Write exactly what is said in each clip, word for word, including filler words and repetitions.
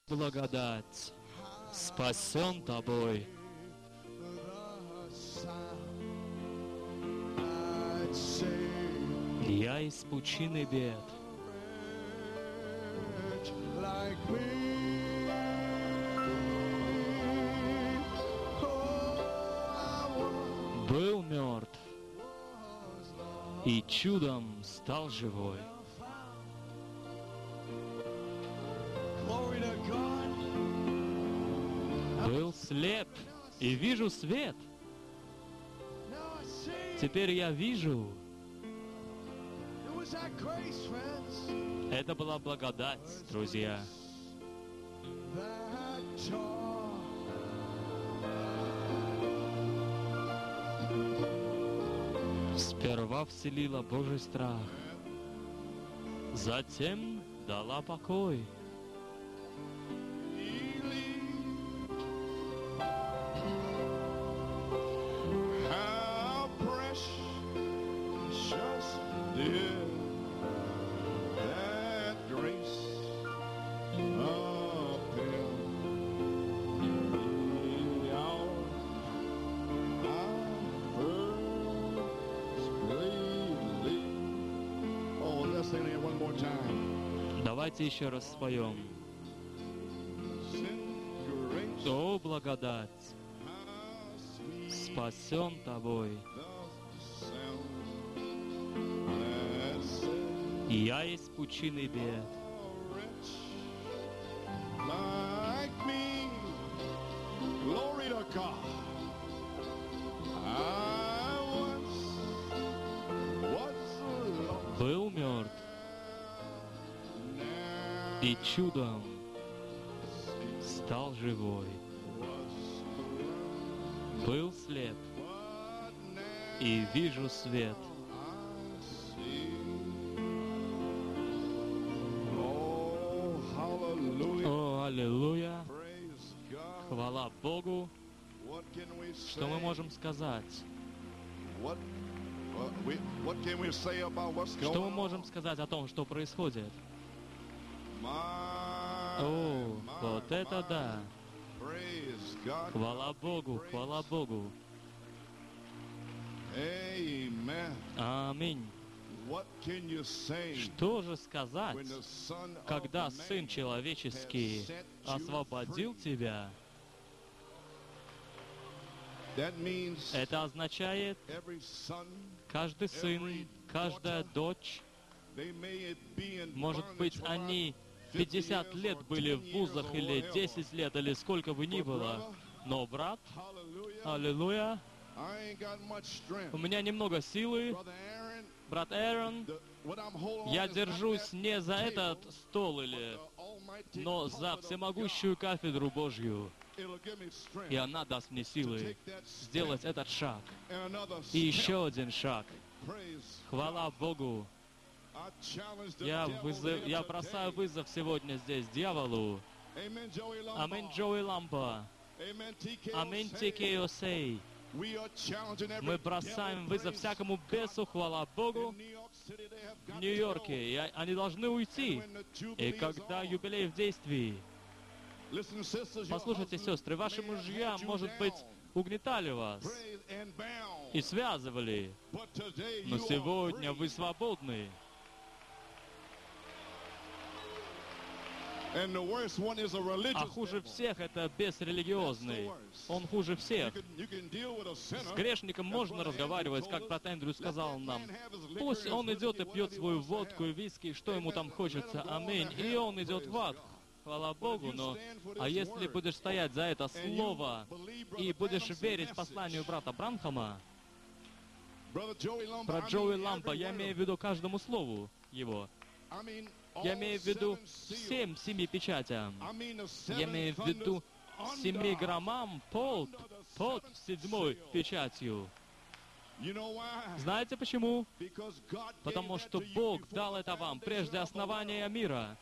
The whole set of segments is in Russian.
Благодать, спасен тобой. Я из пучины бед. Был мертв и чудом стал живой. Был слеп и вижу свет. Теперь я вижу. Это была благодать, друзья. Сперва вселила Божий страх, затем дала покой. Давайте еще раз споем. О, благодать, спасен тобой. Я из пучины бед. Был мертв и чудом стал живой. Был слеп и вижу свет. О, аллилуйя! Хвала Богу! Что мы можем сказать? Что мы можем сказать о том, что происходит? О, вот это да! Хвала Богу, хвала Богу! Аминь! Что же сказать, когда Сын Человеческий освободил тебя? Это означает, каждый сын, каждая дочь, может быть, они пятьдесят лет были в вузах, или десять лет, или сколько бы ни было, но, брат, аллилуйя, у меня немного силы, брат Аарон, я держусь не за этот стол, или, но за всемогущую кафедру Божью. И она даст мне силы сделать этот шаг. И еще один шаг. Хвала Богу. Я, вызов, я бросаю вызов сегодня здесь дьяволу. Аминь, Джоуи Лампа. Аминь, Ти Кей Осей. Мы бросаем вызов всякому бесу, хвала Богу, в Нью-Йорке. И они должны уйти. И когда юбилей в действии, послушайте, сестры, ваши мужья, может быть, угнетали вас и связывали, но сегодня вы свободны. А хуже всех это бес религиозный. Он хуже всех. С грешником можно разговаривать, как брат Эндрю сказал нам. Пусть он идет и пьет свою водку и виски, что ему там хочется. Аминь. И он идет в ад. Хвала Богу, но... А если будешь стоять за это слово и будешь верить посланию брата Бранхама, брат Джоуи Лампа, я имею в виду каждому слову его. Я имею в виду всем семи печатям. Я имею в виду семи граммам под, под седьмой печатью. Знаете почему? Потому что Бог дал это вам прежде основания мира.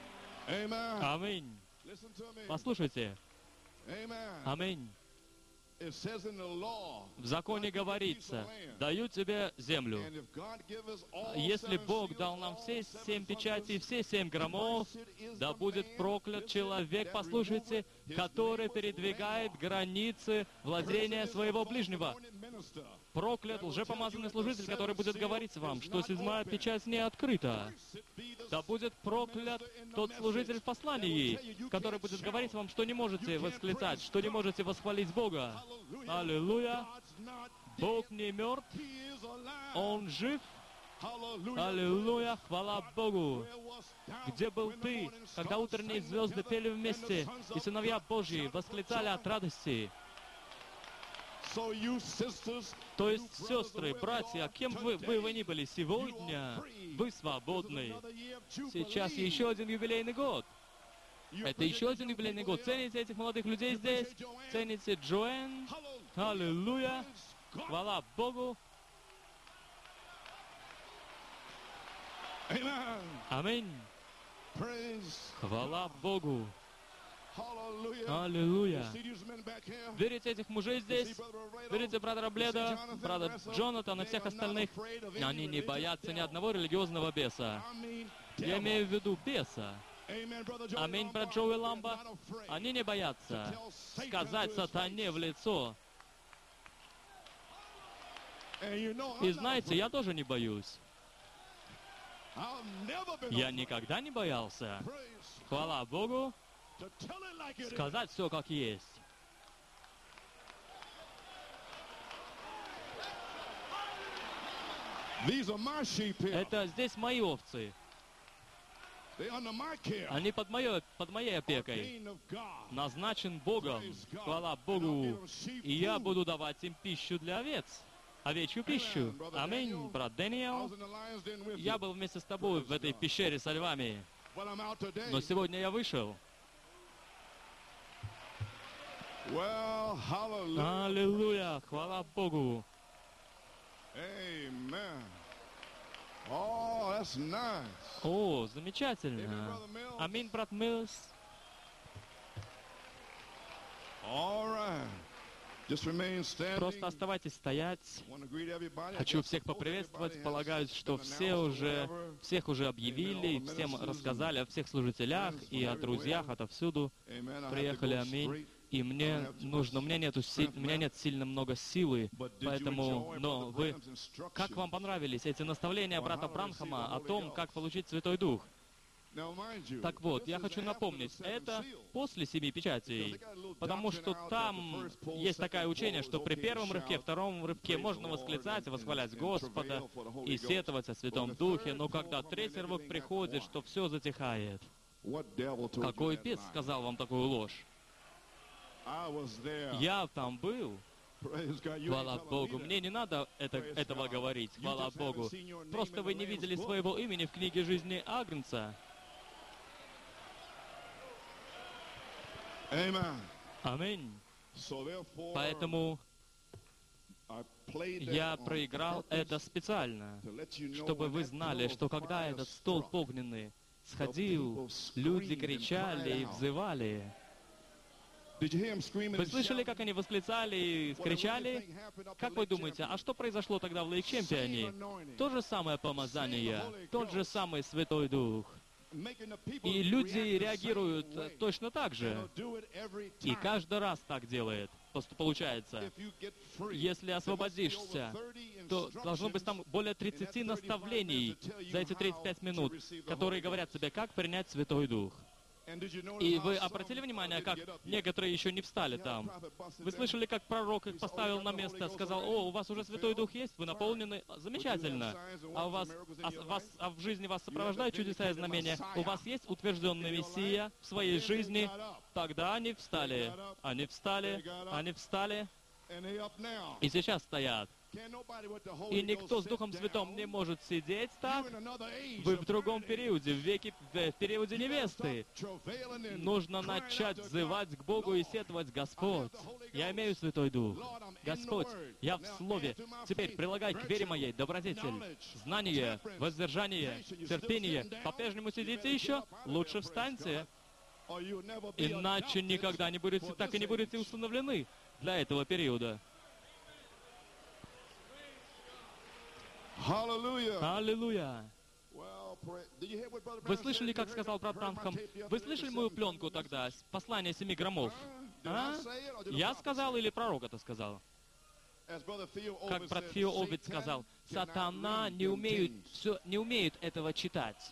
Аминь. Послушайте. Аминь. В законе говорится: «Даю тебе землю». Если Бог дал нам все семь печатей и все семь громов, да будет проклят человек, послушайте, который передвигает границы владения своего ближнего. Проклят лжепомазанный служитель, который будет говорить вам, что седьмая печать не открыта. Да будет проклят тот служитель в послании, который будет говорить вам, что не можете восклицать, что не можете восхвалить Бога. Аллилуйя! Бог не мертв, Он жив. Аллилуйя! Хвала Богу! Где был ты, когда утренние звезды пели вместе, и сыновья Божьи восклицали от радости? То есть, сестры, братья, кем вы, вы, вы ни были сегодня, вы свободны. Сейчас еще один юбилейный год. Это еще один юбилейный год. Цените этих молодых людей здесь? Цените Джоэн? Аллилуйя! Хвала Богу! Аминь! Хвала Богу! Аллилуйя! Верите этих мужей здесь? Верите брата Бледа, брата Джонатана и всех остальных? Они не боятся ни одного религиозного беса. Я имею в виду беса. Аминь, брат Джоуи Ламба. Они не боятся сказать сатане в лицо. И знаете, я тоже не боюсь. Я никогда не боялся. Хвала Богу. Сказать все как есть. Это здесь мои овцы. Они под, моё, под моей опекой. Назначен Богом. Хвала Богу. И я буду давать им пищу для овец. Овечью пищу. Аминь, брат Дэниел. Я был вместе с тобой в этой пещере со львами. Но сегодня я вышел. Аллилуйя! Хвала Богу! О, замечательно! Аминь, брат Миллс. Просто оставайтесь стоять. Хочу всех поприветствовать. Полагаю, что все уже, всех уже объявили, всем рассказали о всех служителях и о друзьях отовсюду. Приехали, аминь. И мне нужно, у меня, нету, у меня нет сильно много силы, поэтому, но вы, как вам понравились эти наставления брата Бранхама о том, как получить Святой Дух? Так вот, я хочу напомнить, это после семи печатей, потому что там есть такое учение, что при первом рывке, втором рывке можно восклицать и восхвалять Господа и сетовать о Святом Духе, но когда третий рывок приходит, что все затихает. Какой бес сказал вам такую ложь? Я там был. Хвала Богу. Мне не надо это, этого говорить. Хвала Богу. Просто вы не видели своего имени в книге жизни Агнца. Аминь. Поэтому я проиграл это специально, чтобы вы знали, что когда этот столб огненный сходил, люди кричали и взывали. Вы слышали, как они восклицали и кричали? Как вы думаете, а что произошло тогда в Лейк-Чемпионе? То же самое помазание, тот же самый Святой Дух. И люди реагируют точно так же. И каждый раз так делает. Просто получается, если освободишься, то должно быть там более тридцати наставлений за эти тридцать пять минут, которые говорят тебе, как принять Святой Дух. И вы обратили внимание, как некоторые еще не встали там? Вы слышали, как пророк их поставил на место, сказал: «О, у вас уже Святой Дух есть, вы наполнены, замечательно. А у вас, а, вас, а в жизни вас сопровождают чудеса и знамения? У вас есть утвержденный Мессия в своей жизни?» Тогда они встали, они встали, они встали, и сейчас стоят. И никто с Духом Святым не может сидеть так. Вы в другом периоде, в веке, в периоде невесты. Нужно начать взывать к Богу и сетовать: «Господь, я имею Святой Дух. Господь, я в Слове. Теперь прилагай к вере моей добродетель, знание, воздержание, терпение. По-прежнему сидите еще? Лучше встаньте. Иначе никогда не будете, так и не будете установлены. для этого периода. Аллилуйя! Вы слышали, как сказал брат Бранхам? Вы слышали мою пленку тогда, послание семи громов? А? Я сказал или пророк это сказал? Как брат Фио Овид сказал, сатана не умеет, все, не умеет этого читать.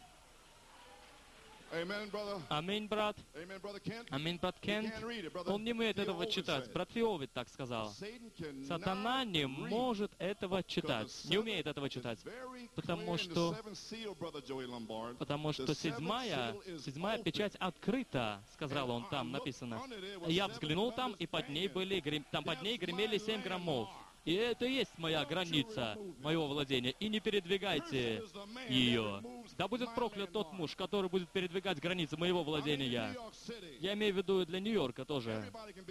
Аминь, брат. Аминь, брат Кент. Он не умеет этого читать. Брат Фиовит так сказал. Сатана не может этого читать. Не умеет этого читать. Потому что, потому что седьмая, седьмая печать открыта, сказал он там, написано. Я взглянул там, и под ней были, там под ней гремели семь громов. И это и есть моя граница, моего владения. И не передвигайте ее. Да будет проклят тот муж, который будет передвигать границы моего владения. Я имею в виду и для Нью-Йорка тоже.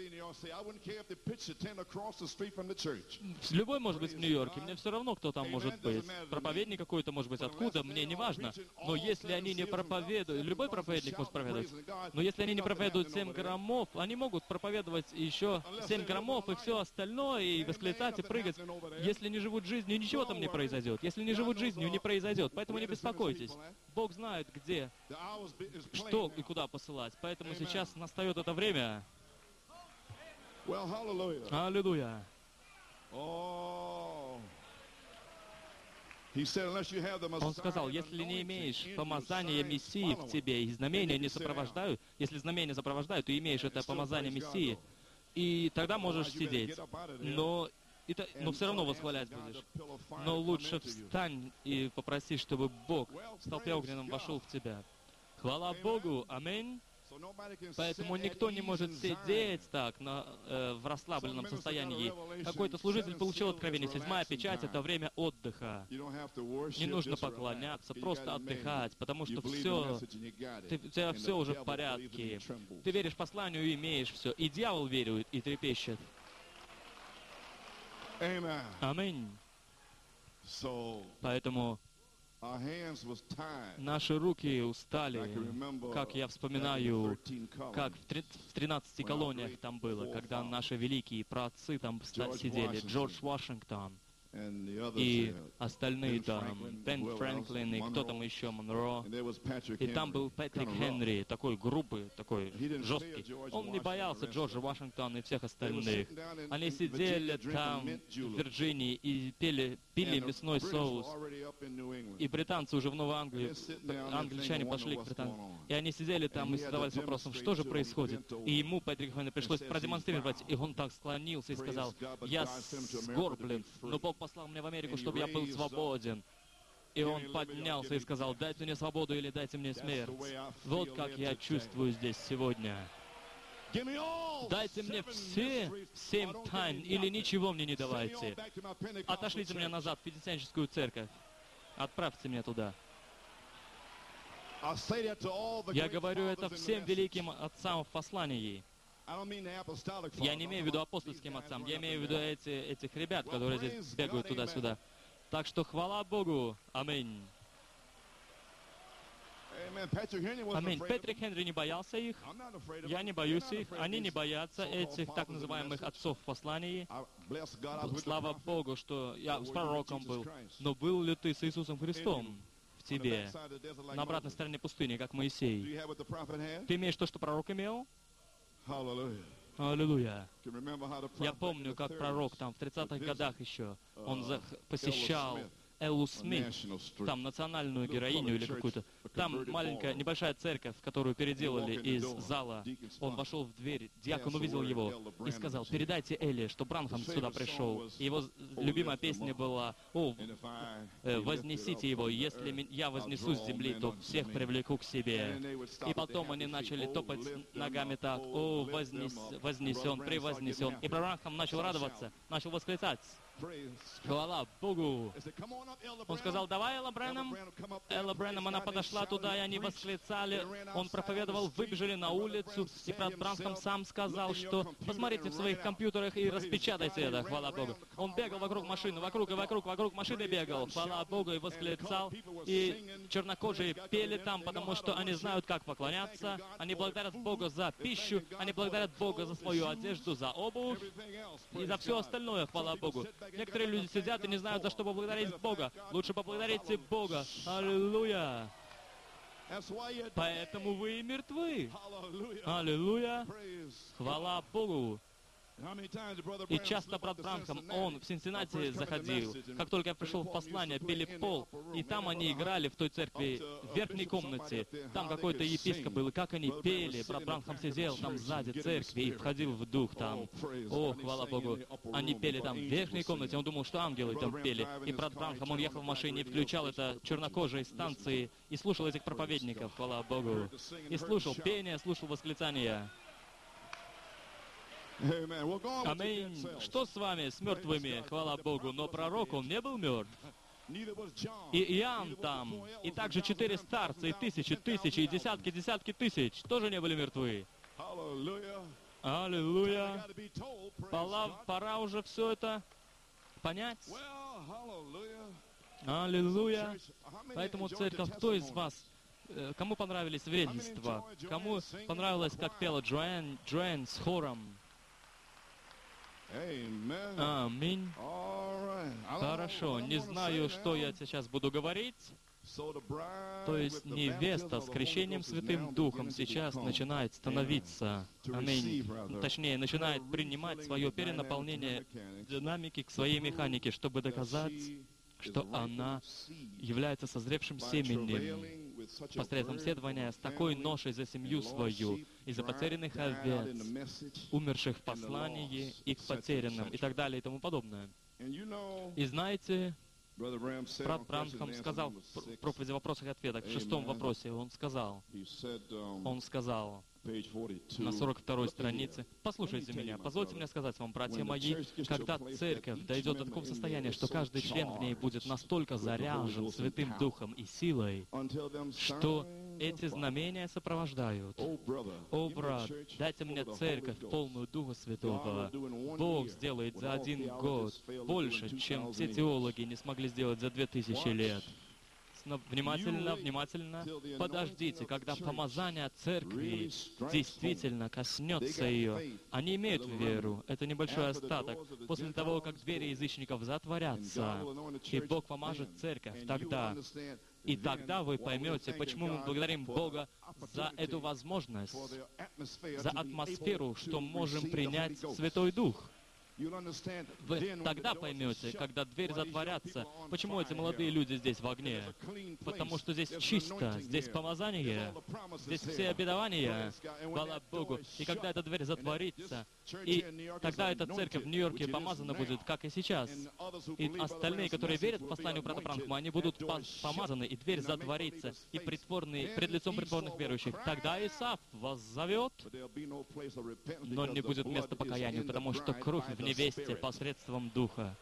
Любой может быть в Нью-Йорке. Мне все равно, кто там может быть. Проповедник какой-то может быть откуда, мне не важно. Но если они не проповедуют, любой проповедник может проповедовать. Но если они не проповедуют семь громов, они могут проповедовать еще семь громов и все остальное, и восклицать, и прыгать. Если не живут жизнью, ничего там не произойдет. Если не живут жизнью, не произойдет. Поэтому не беспокойтесь. Бог знает, где, что и куда посылать. Поэтому сейчас настает это время. Аллилуйя. Он сказал, если не имеешь помазания Мессии в тебе, и знамения не сопровождают, если знамения сопровождают, ты имеешь это помазание Мессии, и тогда можешь сидеть. Но Это, но все равно восхвалять будешь. Но лучше встань и попроси, чтобы Бог в толпе огненном вошел в тебя. Хвала Богу. Аминь. Поэтому никто не может сидеть так на, э, в расслабленном состоянии. Какой-то служитель получил откровение. Седьмая печать — это время отдыха. Не нужно поклоняться, просто отдыхать, потому что все, ты, у тебя все уже в порядке. Ты веришь посланию и имеешь все. И дьявол верует и трепещет. Аминь. Поэтому наши руки устали, как я вспоминаю, как в тринадцати колониях там было, когда наши великие праотцы там сидели, Джордж Вашингтон и остальные там, Бен Фрэнклин и кто там еще, Монро. И там был Патрик Хенри, такой грубый, такой жесткий. Он не боялся Джорджа Вашингтона и всех остальных. Они сидели там, в Вирджинии, и пели, пили мясной соус. И британцы уже в Новой Англии, англичане пошли к британцам. И они сидели там и задавались вопросом, что же происходит. И ему, Патрику Хенри, пришлось продемонстрировать. И он так склонился и сказал, я сгорблен, но Бог послал меня в Америку, чтобы я был свободен. И он поднялся и сказал, дайте мне свободу или дайте мне смерть. Вот как я чувствую здесь сегодня. Дайте мне все семь тайн или ничего мне не давайте. Отошлите меня назад в Пятидесятническую церковь. Отправьте меня туда. Я говорю это всем великим отцам в послании. Я не имею в виду апостольским отцам, я имею в виду эти, этих ребят, которые здесь бегают туда-сюда. Так что хвала Богу. Аминь. Аминь. Патрик Хенри не боялся их. Я не боюсь их. Они не боятся этих так называемых отцов в послании. Слава Богу, что я с пророком был. Но был ли ты с Иисусом Христом в тебе? На обратной стороне пустыни, как Моисей. Ты имеешь то, что пророк имел? Аллилуйя. Я помню, как пророк там в тридцатых годах еще, он посещал Эллу Смит, там национальную героиню или какую-то. Там маленькая, небольшая церковь, которую переделали из зала. Он вошел в дверь, диакон увидел его и сказал, передайте Элле, что Бранхам сюда пришел. И его любимая песня была, о, вознесите его, если я вознесу с земли, то всех привлеку к себе. И потом они начали топать ногами так, о, вознес, вознесен, превознесен. И Бранхам начал радоваться, начал восклицать. Хвала Богу. Он сказал, давай, Элла Брэнам. Элла Брэнам, она подошла туда, и они восклицали. Он проповедовал, выбежали на улицу, и брат Бранхам сам сказал, что посмотрите в своих компьютерах и распечатайте это, хвала Богу. Он бегал вокруг машины, вокруг и вокруг, вокруг машины бегал, хвала Богу, и восклицал. И чернокожие пели там, потому что они знают, как поклоняться. Они благодарят Бога за пищу, они благодарят Бога за свою одежду, за обувь и за все остальное, хвала Богу. Некоторые люди сидят и не знают, за что поблагодарить Бога. Лучше поблагодарите Бога. Аллилуйя. Поэтому вы и мертвы. Аллилуйя. Хвала Богу. И часто брат Бранхам, он в Синсиннати заходил. Как только я пришел в послание, пели пол, и там они играли в той церкви, в верхней комнате. Там какой-то епископ был, и как они пели. Брат Бранхам сидел там сзади церкви и входил в дух там. О, хвала Богу. Они пели там в верхней комнате. Он думал, что ангелы там пели. И брат Бранхам, он ехал в машине и включал это чернокожие станции и слушал этих проповедников, хвала Богу. И слушал пение, слушал восклицания. Аминь. Что с вами, с мертвыми? Хвала Богу. Но пророк, он не был мертв. И Иоанн там, и также четыре старца, и тысячи, тысячи, и десятки, десятки тысяч тоже не были мертвы. Аллилуйя. Пора, пора уже все это понять. Аллилуйя. Поэтому, церковь, кто из вас, кому понравились свидетельства? Кому понравилось, как пела Джоэн, Джоэн с хором? Аминь. Хорошо. Не знаю, что я сейчас буду говорить. То есть невеста с крещением Святым Духом сейчас начинает становиться, аминь, точнее, начинает принимать свое перенаполнение динамики к своей механике, чтобы доказать, что она является созревшим семенем, посредством следования с такой ношей за семью свою, и за потерянных овец, умерших в послании и к потерянным, и так далее, и тому подобное. И знаете, брат Бранхам сказал в проповеди «Вопросах и ответах», в шестом вопросе, он сказал, он сказал, на сорок второй странице. Послушайте меня, позвольте мне сказать вам, братья мои, когда церковь дойдет до такого состояния, что каждый член в ней будет настолько заряжен Святым Духом и силой, что эти знамения сопровождают. О, брат, дайте мне церковь, полную Духа Святого. Бог сделает за один год больше, чем все теологи не смогли сделать за две тысячи лет. Внимательно, внимательно подождите, когда помазание церкви действительно коснется ее. Они имеют веру, это небольшой остаток. После того, как двери язычников затворятся, и Бог помажет церковь, тогда, и тогда вы поймете, почему мы благодарим Бога за эту возможность, за атмосферу, что можем принять Святой Дух. Вы тогда поймете, когда дверь затворятся, почему эти молодые люди здесь в огне. Потому что здесь чисто, здесь помазание, здесь все обетования, хвала Богу. И когда эта дверь затворится, и тогда эта церковь в Нью-Йорке помазана будет, как и сейчас. И остальные, которые верят в посланию брата Бранхама, они будут помазаны, и дверь затворится, и притворные, пред лицом притворных верующих. Тогда Исаав вас зовет, но не будет места покаянию, потому что кровь в невесте посредством Духа.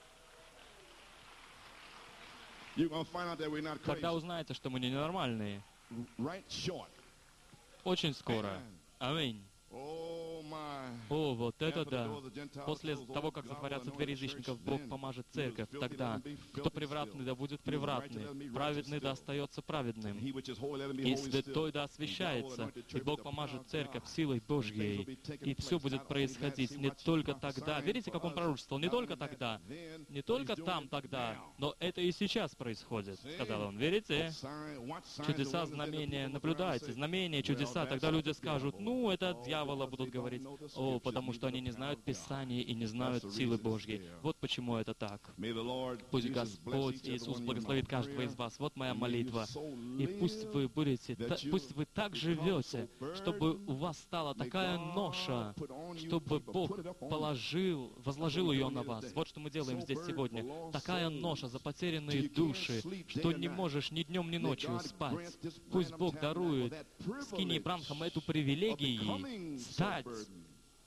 Тогда узнаете, что мы не ненормальные. Очень скоро. Аминь. О, вот это да. После того, как затворятся двери язычников, Бог помажет церковь. Тогда, кто превратный, да будет превратный, праведный, да остается праведным, и святой, да освящается, и Бог помажет церковь силой Божьей, и все будет происходить не только тогда. Верите, как Он пророчествовал? Не только тогда, не только там тогда, но это и сейчас происходит, сказал Он. Верите? Чудеса, знамения, наблюдайте, знамения, чудеса. Тогда люди скажут, ну, это от дьявола, будут говорить, о, потому что они не знают Писания и не знают силы Божьей. Вот почему это так. Пусть Господь Иисус благословит каждого из вас. Вот моя молитва. И пусть вы будете, та, пусть вы так живете, чтобы у вас стала такая ноша, чтобы Бог положил, возложил ее на вас. Вот что мы делаем здесь сегодня. Такая ноша за потерянные души, что не можешь ни днем, ни ночью спать. Пусть Бог дарует Скинии Бранхам эту привилегию стать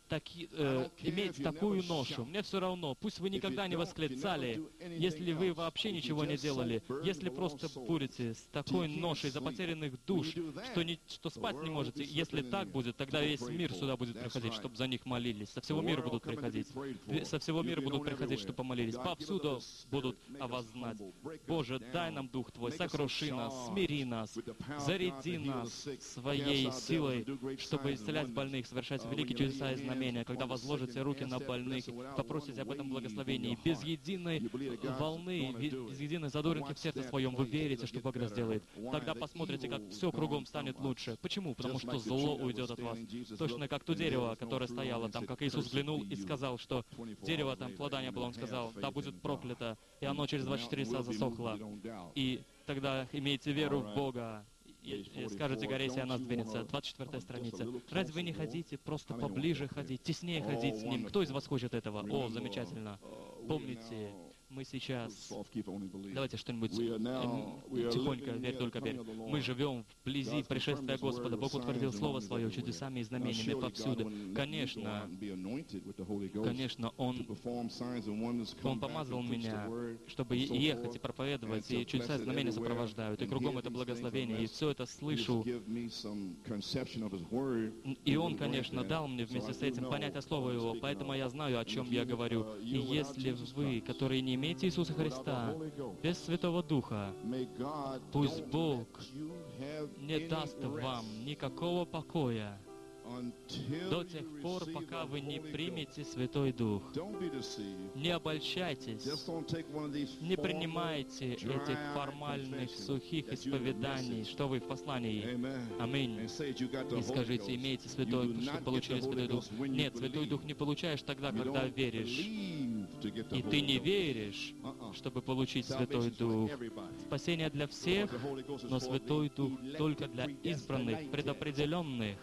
таки, э, иметь такую ношу. Мне все равно, пусть вы никогда не восклицали, если вы вообще ничего не делали, если просто будете с такой ношей за потерянных душ, что, не, что спать не можете. Если так будет, тогда весь мир сюда будет приходить, чтобы за них молились. Со всего мира будут приходить. Со всего мира будут приходить, чтобы помолились. Повсюду будут о вас знать. Боже, дай нам Дух Твой, сокруши нас, смири нас, заряди нас своей силой, чтобы исцелять больных, совершать великие чудеса и знамения, когда возложите руки на больных, попросите об этом благословении. Без единой волны, без единой задоринки в сердце своем вы верите, что Бог это сделает. Тогда посмотрите, как все кругом станет лучше. Почему? Потому что зло уйдет от вас. Точно как то дерево, которое стояло там, как Иисус взглянул и сказал, что дерево там плода не было, Он сказал, да будет проклято, и оно через двадцать четыре часа засохло. И тогда имейте веру в Бога, и, и скажете горе, если она сдвинется. двадцать четвёртая страница. Разве вы не хотите просто поближе ходить, теснее ходить с Ним? Кто из вас хочет этого? О, замечательно. Помните, мы сейчас... Давайте что-нибудь э, тихонько, верь, только верь. Мы живем вблизи пришествия Господа. Бог утвердил Слово Свое чудесами и знамениями повсюду. Конечно, конечно, Он, Он помазал меня, чтобы ехать и проповедовать, и чудеса и знамения сопровождают, и кругом это благословение, и все это слышу. И Он, конечно, дал мне вместе с этим понятие Слова Его, поэтому я знаю, о чем я говорю. И если вы, которые не имеете Иисуса Христа, без Святого Духа, пусть Бог не даст вам никакого покоя до тех пор, пока вы не примете Святой Дух. Не обольщайтесь, не принимайте этих формальных, сухих исповеданий, что вы в послании. Аминь. И скажите, имейте Святой Дух, чтобы получили Святой Дух. Нет, Святой Дух не получаешь тогда, когда веришь. И ты не веришь, чтобы получить Святой Дух. Спасение для всех, но Святой Дух только для избранных, предопределенных.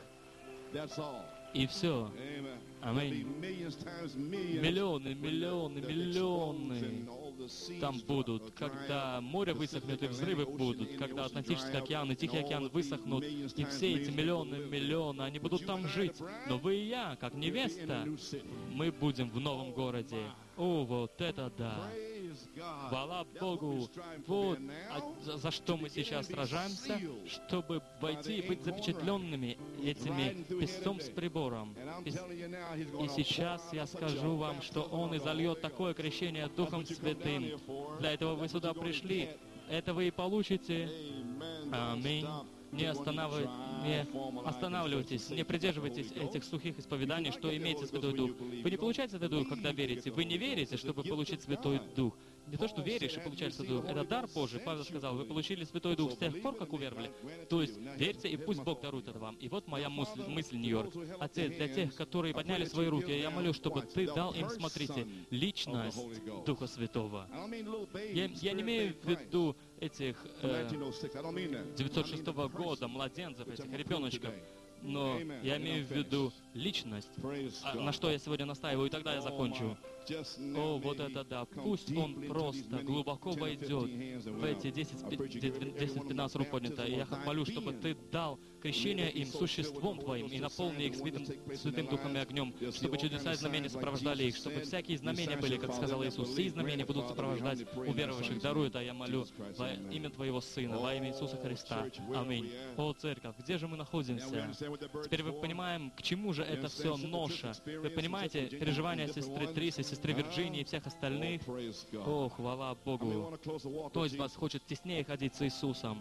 И все. Аминь. Миллионы, миллионы, миллионы там будут, когда море высохнет и взрывы будут, когда Атлантический океан и Тихий океан высохнут, и все эти миллионы, миллионы, они будут там жить. Но вы и я, как невеста, мы будем в новом городе. О, вот это да! Хвала Богу! Вот а за что мы сейчас сражаемся, чтобы войти и быть запечатленными этими песцом с прибором. И сейчас я скажу вам, что Он изольет такое крещение Духом Святым. Для этого вы сюда пришли. Это вы и получите. Аминь. Не, останавливай, не останавливайтесь, не придерживайтесь этих сухих исповеданий, что имеете Святой Дух. Вы не получаете Святой Дух, когда верите. Вы не верите, чтобы получить Святой Дух. Не то, что веришь и получаешь Святой Дух. Это дар Божий. Павел сказал, вы получили Святой Дух с тех пор, как уверовали. То есть верьте, и пусть Бог дарует это вам. И вот моя мысль, мысль Нью-Йорк. Отец, для тех, которые подняли свои руки, я молю, чтобы Ты дал им, смотрите, личность Духа Святого. Я, я не имею в виду этих э, девятьсот шестого года младенцев, этих ребеночков, но я имею в виду личность, а, на что я сегодня настаиваю, и тогда я закончу. О, вот это да. Пусть Он просто глубоко войдет в эти десять-пятнадцать рук поднято. И я молю, чтобы Ты дал крещение им существом Твоим и наполни их святым, святым Духом и огнем, чтобы чудеса и знамения сопровождали их, чтобы всякие знамения были, как сказал Иисус. Все знамения будут сопровождать уверовавших. Даруй это, я молю, во имя Твоего Сына, во имя Иисуса Христа. Аминь. О, Церковь, где же мы находимся? Теперь вы понимаем, к чему же это все ноша. Вы понимаете переживания сестры Трисы, сестры Вирджинии и всех остальных? О, хвала Богу. Кто из вас хочет теснее ходить с Иисусом?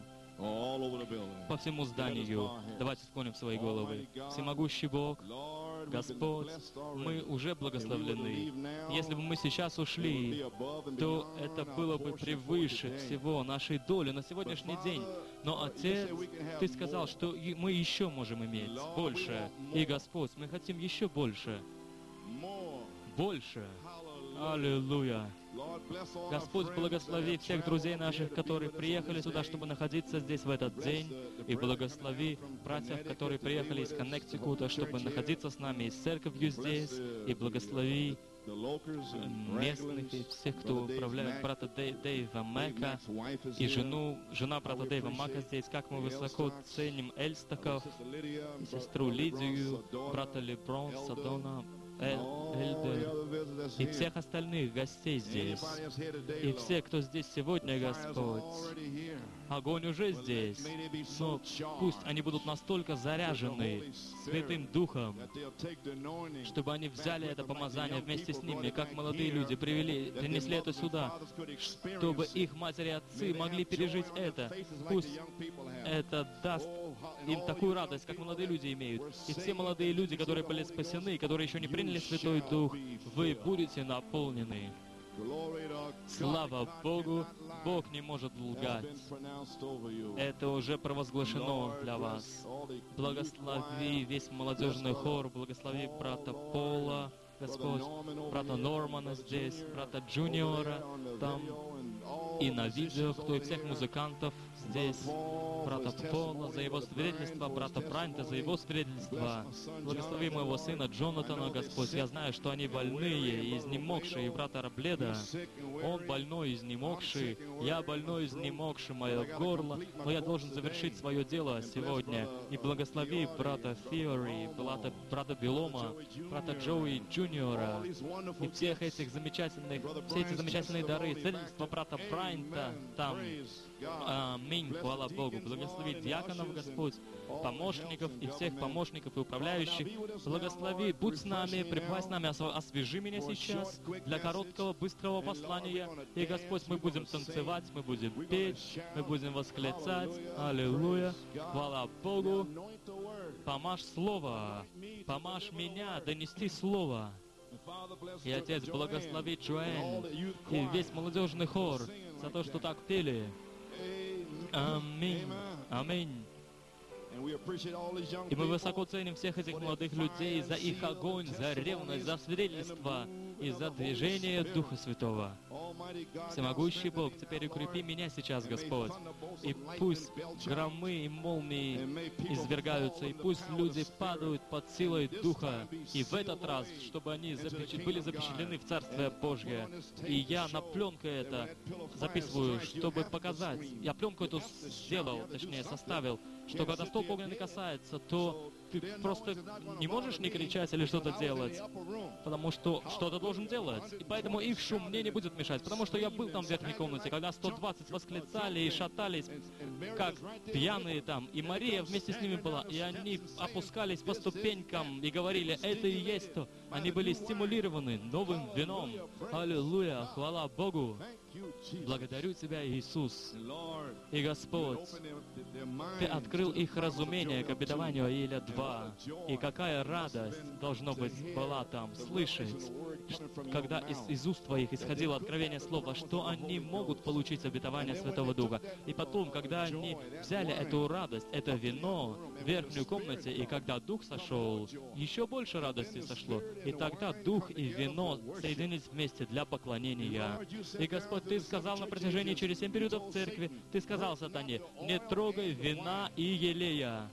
По всему зданию. Давайте склоним свои головы. Всемогущий Бог, Господь, мы уже благословлены. Если бы мы сейчас ушли, то это было бы превыше всего нашей доли на сегодняшний день. Но, Отец, Ты сказал, что мы еще можем иметь больше. И, Господь, мы хотим еще больше. Больше. Аллилуйя. Господь, благослови всех друзей наших, которые приехали сюда, чтобы находиться здесь в этот день. И благослови братьев, которые приехали из Коннектикута, чтобы находиться с нами, и с церковью здесь. И благослови местных и всех, кто управляет брата Дэй- Дэйва Мэка и жену, жена брата Дэйва Мака здесь. Как мы высоко ценим Эльстаков, сестру Лидию, брата Леброн, Садона, Эль- Эльдер и всех остальных гостей здесь. И все, кто здесь сегодня, Господь, огонь уже здесь, но пусть они будут настолько заряжены Святым Духом, чтобы они взяли это помазание вместе с ними, как молодые люди привели, принесли это сюда, чтобы их матери и отцы могли пережить это. Пусть это даст им такую радость, как молодые люди имеют. И все молодые люди, которые были спасены, которые еще не приняли Святой Дух, вы будете наполнены. Слава Богу, Бог не может лгать. Это уже провозглашено для вас. Благослови весь молодежный хор, благослови брата Пола, Господь, брата Нормана здесь, брата Джуниора там, и на видео, кто и всех музыкантов здесь, брата Пола за его свидетельство, брата Брайнта за его свидетельство. Благослови моего сына Джонатана, Господь. Я знаю, что они больные и изнемогшие, и брата Рабледа, он больной и изнемогший, я больной и изнемогший, мое горло, но я должен завершить свое дело сегодня. И благослови брата Фиори, брата, брата Белома, брата Джоуи Джуниора, и всех этих замечательных, все эти замечательные дары, свидетельство брата Брайнта там. Аминь, хвала Богу. Благослови диаконов, Господь, помощников и всех помощников и управляющих. Благослови, будь с нами, пребывай с нами, освежи меня сейчас для короткого, быстрого послания. И, Господь, мы будем танцевать, мы будем петь, мы будем восклицать. Аллилуйя, хвала Богу. Помажь Слово, помажь меня донести Слово. И, Отец, благослови Джоэн и весь молодежный хор за то, что так пели. Аминь. Аминь. И мы высоко ценим всех этих молодых людей за их огонь, за ревность, за свидетельство и за движение Духа Святого. Всемогущий Бог, теперь укрепи меня сейчас, Господь. И пусть громы и молнии извергаются, и пусть люди падают под силой Духа. И в этот раз, чтобы они запечат, были запечатлены в Царствие Божье. И я на пленку это записываю, чтобы показать. Я пленку эту сделал, точнее составил, что когда столб огненный касается, то ты просто не можешь не кричать или что-то делать, потому что что-то должен делать. И поэтому их шум мне не будет мешать, потому что я был там в верхней комнате, когда сто двадцать восклицали и шатались, как пьяные там, и Мария вместе с ними была, и они опускались по ступенькам и говорили, это и есть то. Они были стимулированы новым вином. Аллилуйя, хвала Богу. Благодарю Тебя, Иисус. И Господь, Ты открыл их разумение к обетованию Иеля два. И какая радость, должно быть, была там слышать, когда из, из уст Твоих исходило откровение Слова, что они могут получить обетование Святого Духа. И потом, когда они взяли эту радость, это вино в верхнюю комнате, и когда Дух сошел, еще больше радости сошло. И тогда Дух и вино соединились вместе для поклонения. И, Господь, Ты сказал на протяжении через семь периодов церкви, Ты сказал сатане, не трогай вина и елея.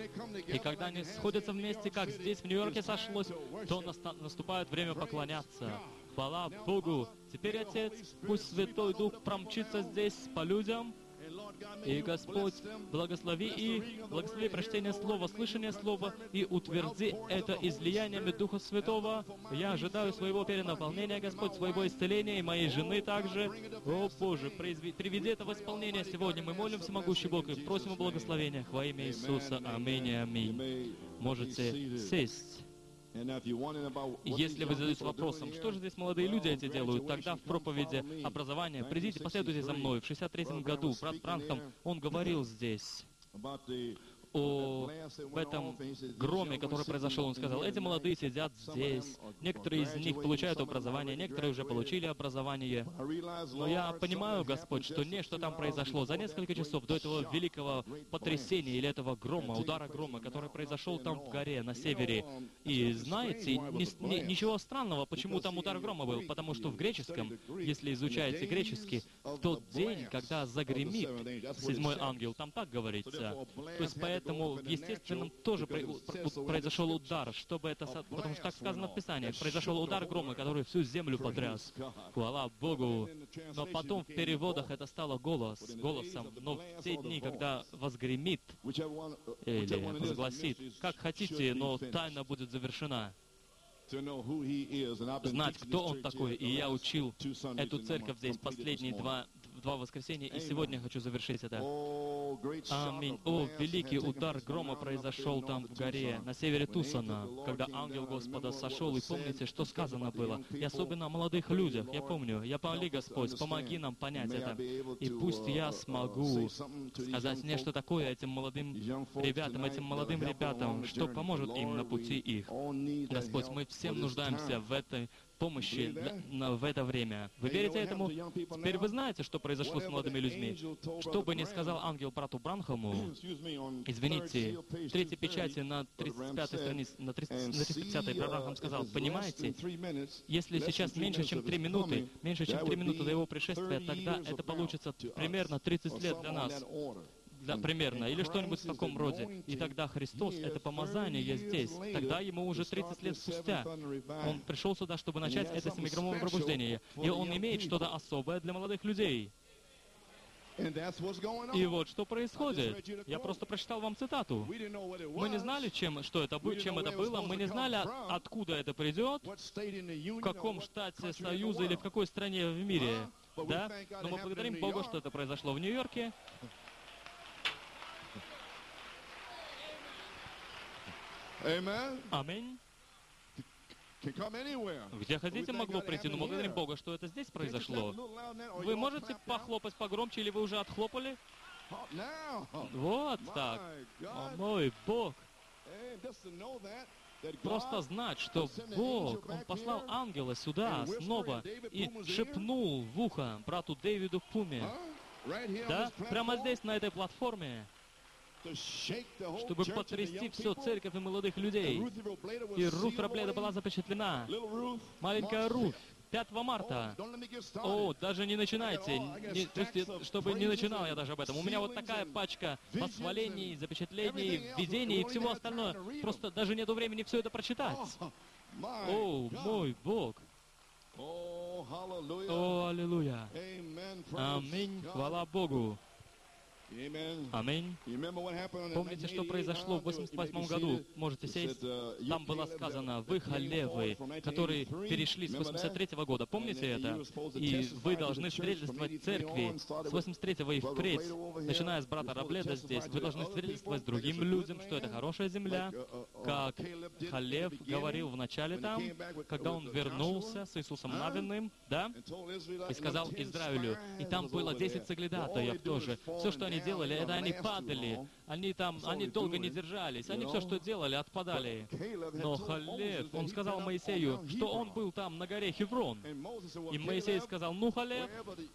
И когда они сходятся вместе, как здесь в Нью-Йорке сошлось, то наступает время поклоняться. Хвала Богу! Теперь, Отец, пусть Святой Дух промчится здесь по людям, и, Господь, благослови их, благослови прочтение Слова, слышание Слова, и утверди это излияниями Духа Святого. Я ожидаю своего перенаполнения, Господь, своего исцеления, и моей жены также. О, Боже, произведи, приведи это в исполнение сегодня. Мы молим Всемогущий Бог и просим о благословениях во имя Иисуса. Аминь и аминь. Можете сесть. Если вы задаетесь вопросом, что же здесь молодые люди эти делают, тогда в проповеди образования придите, последуйте за мной. В шестьдесят третьем году брат Бранхам, он говорил здесь о в этом громе, который произошел. Он сказал, эти молодые сидят здесь, некоторые из них получают образование, некоторые уже получили образование. Но я понимаю, Господь, что нечто там произошло за несколько часов до этого великого потрясения или этого грома, удара грома, который произошел там в горе, на севере. И знаете, ни, ни, ничего странного, почему там удар грома был, потому что в греческом, если изучаете греческий, в тот день, когда загремит седьмой ангел, там так говорится. То есть поэтому в естественном естественном тоже произошел удар, чтобы это, потому что так сказано в Писании, произошел удар грома, который всю землю потряс. Хвала Богу. Но потом в переводах это стало голос, голосом. Но в те дни, когда возгремит или возгласит, как хотите, но тайна будет завершена. Знать, кто Он такой. И я учил эту церковь здесь последние два, два воскресенья, и сегодня хочу завершить это. Аминь. О, великий удар грома произошел там в горе, на севере Тусона, когда ангел Господа сошел, и помните, что сказано было? И особенно о молодых людях, я помню. Я помоли, Господь, помоги нам понять это. И пусть я смогу сказать нечто такое этим молодым ребятам, этим молодым ребятам, что поможет им на пути их. Господь, мы всем нуждаемся в этой помощи на, в это время. Вы верите этому? Теперь вы знаете, что произошло с молодыми людьми. Что бы ни сказал ангел брату Бранхаму, извините, в третьей печати на тридцать пятой странице, на тридцать пятой Бранхам сказал, понимаете, если сейчас меньше, чем три минуты, меньше, чем три минуты до его пришествия, тогда это получится примерно тридцать лет для нас. Да, примерно, или что-нибудь в таком роде. И тогда Христос, это помазание здесь, тогда Ему уже тридцать лет спустя. Он пришел сюда, чтобы начать это семиграммовое пробуждение. И Он имеет что-то особое для молодых людей. И вот что происходит. Я просто прочитал вам цитату. Мы не знали, чем, что это, чем это было, мы не знали, откуда это придет, в каком штате Союза или в какой стране в мире. Да? Но мы благодарим Бога, что это произошло в Нью-Йорке. Аминь. Где хотите, могло прийти, но благодарим Бога, что это здесь произошло. Вы можете похлопать погромче, или вы уже отхлопали? Вот так. О, мой Бог. Просто знать, что Бог, Он послал ангела сюда снова и шепнул в ухо брату Дэвиду Пуме. Да? Прямо здесь, на этой платформе. Чтобы потрясти всю церковь и молодых людей. И Рут Рабледа была запечатлена. Маленькая Рут. пятого марта. О, даже не начинайте. Не, то есть, чтобы не начинал я даже об этом. У меня вот такая пачка восхвалений, запечатлений, видений и всего остального. Просто даже нету времени все это прочитать. О, мой Бог. О, аллилуйя. Аминь. Хвала Богу. Аминь. Помните, что произошло в восемьдесят восьмом году? Можете сесть. Там было сказано, вы халевы, которые перешли с восемьдесят третьего года. Помните это? И вы должны свидетельствовать церкви с восемьдесят третьего и впредь, начиная с брата Рабледа здесь. Вы должны свидетельствовать другим людям, что это хорошая земля, как Халев говорил в начале там, когда он вернулся с Иисусом Навинным, да? И сказал Израилю. И там было десять соглядатаев тоже. Все, что они делали, это они падали, они там, они долго не держались, они все, что делали, отпадали. Но Халев, он сказал Моисею, что он был там на горе Хеврон. И Моисей сказал, ну, Халев,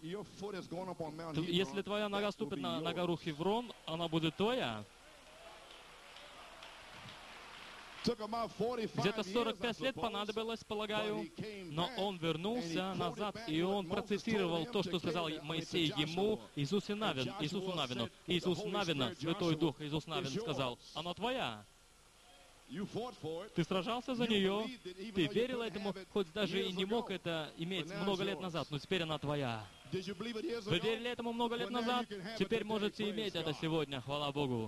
если твоя нога ступит на, на гору Хеврон, она будет твоя. Где-то сорок пять лет понадобилось, полагаю, но он вернулся назад, и он процитировал то, что сказал Моисей ему, Иисусу Навин, Иисусу Навину. Иисус Навина, Святой Дух, Иисус Навин сказал, она твоя. Ты сражался за нее, ты верил этому, хоть даже и не мог это иметь много лет назад, но теперь она твоя. Вы верили этому много лет назад? Теперь можете иметь это сегодня, хвала Богу.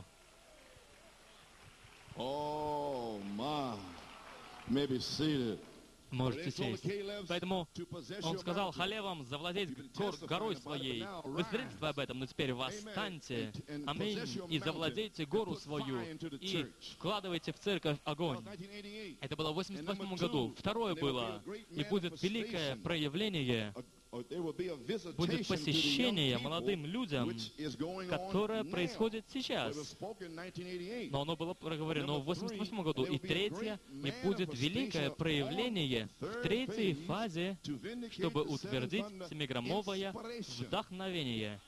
Oh my, maybe seated. Можете сесть. Поэтому он сказал Халевам завладеть гор, горой своей. Вы свидетельствуете об этом, но теперь восстаньте, аминь, и завладейте гору свою, и вкладывайте в церковь огонь. Это было в восемьдесят восьмом году. Второе было, и будет великое проявление, будет посещение молодым людям, которое происходит сейчас. Но оно было проговорено в восемьдесят восьмом году. И третье, и будет великое проявление в третьей фазе, чтобы утвердить семиграммовое вдохновение.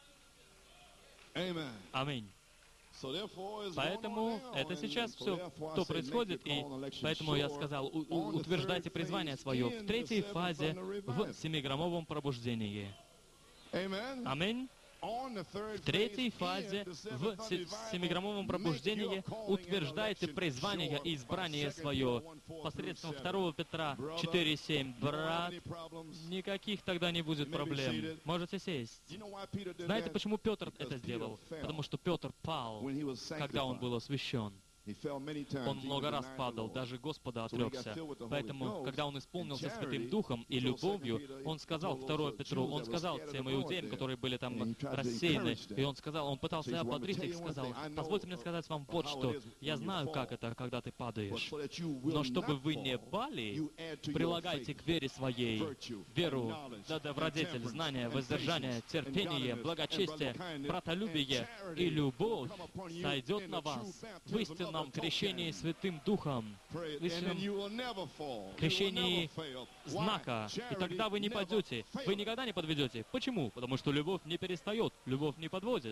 Аминь. Поэтому это сейчас все, что происходит, и поэтому я сказал, у, у, утверждайте призвание свое в третьей фазе в семиграммовом пробуждении. Аминь. В третьей фазе, в семиграммовом пробуждении, утверждайте призвание и избрание свое посредством второго Петра четыре семь. Брат, никаких тогда не будет проблем. Можете сесть. Знаете, почему Петр это сделал? Потому что Петр пал, когда он был освящен. Он много раз падал, даже Господа отрекся. Поэтому, когда он исполнился Святым Духом и любовью, он сказал второе Петру, он сказал тем иудеям, которые были там рассеяны, и он сказал, он пытался ободрить их, сказал, позвольте мне сказать вам вот что, я знаю, как это, когда ты падаешь, но чтобы вы не пали, прилагайте к вере своей веру, да, добродетель, знание, воздержание, терпение, благочестие, братолюбие и любовь сойдет на вас в истинном крещении Святым Духом, в истинном крещении знака, и тогда вы не падете, вы никогда не подведете. Почему? Потому что любовь не перестает, любовь не подводит.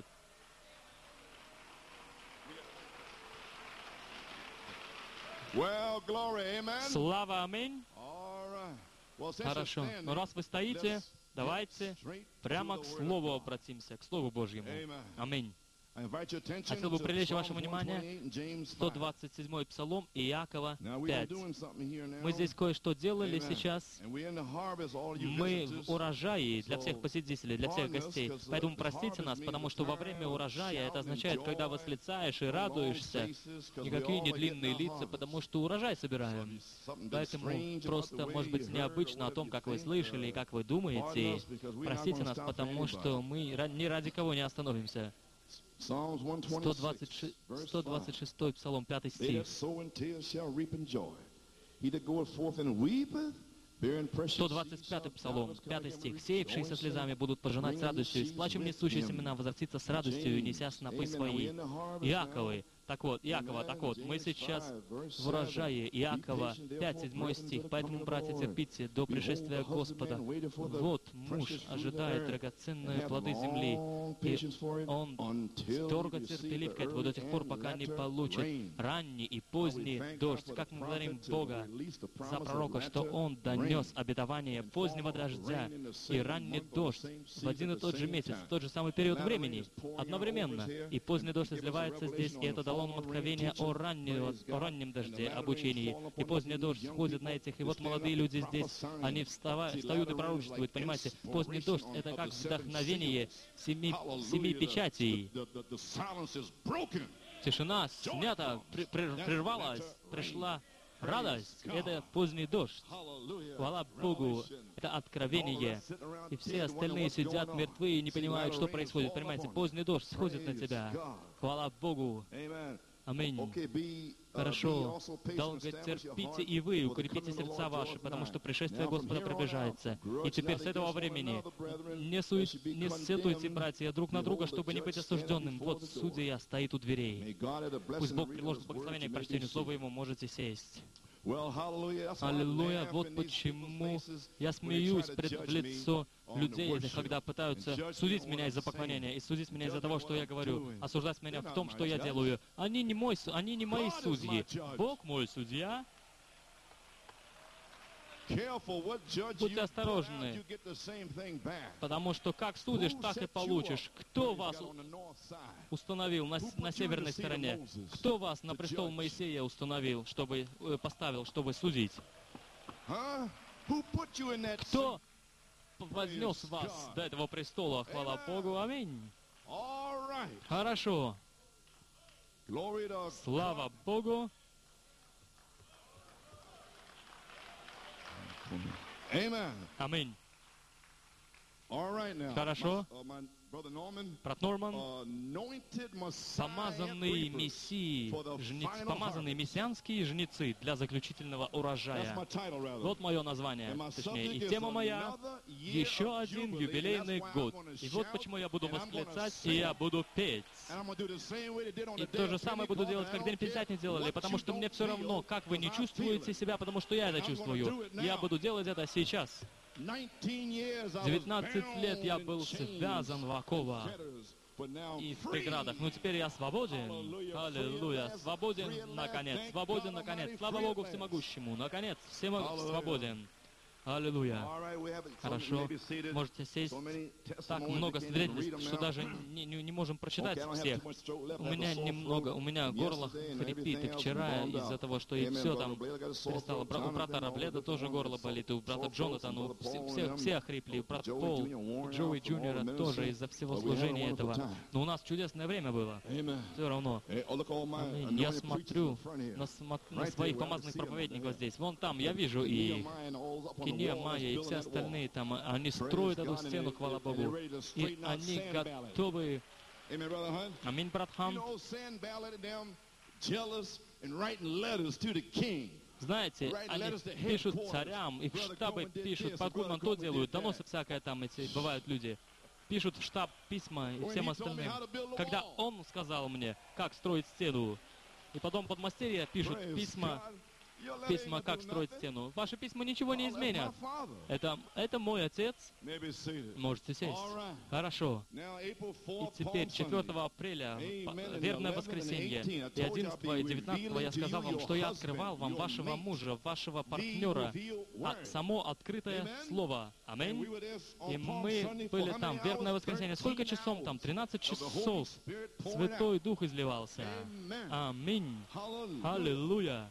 Well, glory, amen. Слава, аминь. All right. Хорошо. Но раз вы стоите, давайте прямо к Слову обратимся, к Слову Божьему. Аминь. Хотел бы привлечь ваше внимание сто двадцать седьмой Псалом Иакова пять. Мы здесь кое-что делали сейчас. Мы в урожае для всех посетителей, для всех гостей. Поэтому простите нас, потому что во время урожая это означает, когда восклицаешь и радуешься. Никакие не длинные лица, потому что урожай собираем. Поэтому просто, может быть, необычно о том, как вы слышали и как вы думаете. Простите нас, потому что мы ни ради кого не остановимся. сто двадцать шестой Псалом, пятый стих. сто двадцать пятый Псалом, пятый стих. «Сеявшие со слезами будут пожинать с радостью, и с плачем несущие семена возвратится с радостью, неся снопы свои». Иаковы. Так вот, Иакова, так вот, мы сейчас в урожае. Иакова пять, седьмой стих. «Поэтому, братья, терпите до пришествия Господа. Вот муж ожидает драгоценные плоды земли, и он строго терпелив к этому до тех пор, пока не получит ранний и поздний дождь». Как мы благодарим Бога за пророка, что он донес обетование позднего дождя и ранний дождь в один и тот же месяц, в тот же самый период времени, одновременно. И поздний дождь изливается здесь, и это дало нам откровение о, раннего, о раннем дожде, обучении. И поздний дождь сходит на этих, и вот молодые люди здесь, они встава, встают и пророчествуют, понимаете? Поздний дождь — это как вдохновение семи, семи печатей. Тишина снята, прервалась, пришла радость. Это поздний дождь. Хвала Богу, это откровение. И все остальные сидят мертвые и не понимают, что происходит. Понимаете, поздний дождь сходит на тебя. Хвала Богу. Аминь. Хорошо. Долго терпите и вы, укрепите сердца ваши, потому что пришествие Господа приближается. И теперь с этого времени не, сует, не сетуйте, братья, друг на друга, чтобы не быть осужденным. Вот судья стоит у дверей. Пусть Бог приложит благословение к прочтению слова Ему, можете сесть. Аллилуйя, вот почему я смеюсь пред в лицо людей, когда пытаются судить меня из-за поклонения и судить меня из-за того, что я говорю, осуждать меня в том, что я делаю. Они не, мой, они не мои судьи. Бог мой судья. Будьте осторожны, потому что как судишь, так и получишь. Кто вас установил на, на северной стороне? Кто вас на престол Моисея установил, чтобы э, поставил, чтобы судить? Кто вознес вас до этого престола? Хвала Богу, аминь. Хорошо. Слава Богу. Аминь. Хорошо. Брат Норман, помазанные мессии, жнец, помазанные мессианские жнецы для заключительного урожая. Вот мое название, точнее, и тема моя — еще один юбилейный год. И вот почему я буду восклицать, и я буду петь. И то же самое буду делать, как День Пятидесятницы делали, потому что мне все равно, как вы не чувствуете себя, потому что я это чувствую. Я буду делать это сейчас. девятнадцать лет я был связан в оковах и в преградах. Но теперь я свободен. Аллилуйя. Свободен, наконец. Свободен, наконец. Слава Богу Всемогущему. Наконец, всемог... свободен. Аллилуйя. All right, we have it. So you Хорошо. may be seated. Можете сесть. So many Так testimonies, много we can't even read свидетельств, them что now. даже не, не, не можем прочитать Okay, I don't have всех. too much throat left. У I have a меня sore немного, throat у меня from горло yesterday and хрипит и everything else вчера was из-за bombed того, out. что и Amen, все Brother там Blair got a sore перестало. throat. Бра- У брата Jonathan, all Рабледа different тоже ones горло got болит, и у sore брата throats, Джонатана, and у Brother все, Paul все, and them, все охрипли, и брат Joey Пол, Junior worn Джоуи out from all Джуниора the тоже ministry. из-за всего But we had a служения wonderful этого. time. Но у нас чудесное время было. Amen. Все равно. Hey, oh, look, all my Аминь. Я anointed preachers in смотрю front here. на, смо- на Right своих there, where I помазанных see them проповедников over there. здесь. Вон там, я вижу, и Nehemiah and all up on the Кинея, wall, Майя и that's все building that wall. остальные там, они Praise строят эту God, and стену, they- хвала and they're Богу. ready to И straighten out они Sanballat. готовы. Amen, Brother Hunt. Аминь, брат You Хан. know, Sanballat, them jealous and writing letters to the king. Знаете, они пишут царям, их штабы пишут, Пакуман то делают, доносят всякое там, эти бывают люди. Пишут в штаб письма и всем остальным. Когда он сказал мне, как строить стену, и потом подмастерья пишут письма, письма, как строить стену. Ваши письма ничего не изменят. Это, это мой отец. Можете сесть. Хорошо. И теперь четвёртого апреля, вербное воскресенье, и одиннадцатого и девятнадцатого я сказал вам, что я открывал вам вашего мужа, вашего партнера, а само открытое слово. Аминь. И мы были там, вербное воскресенье. Сколько часов там? тринадцать часов. Святой Дух изливался. Аминь. Аллилуйя.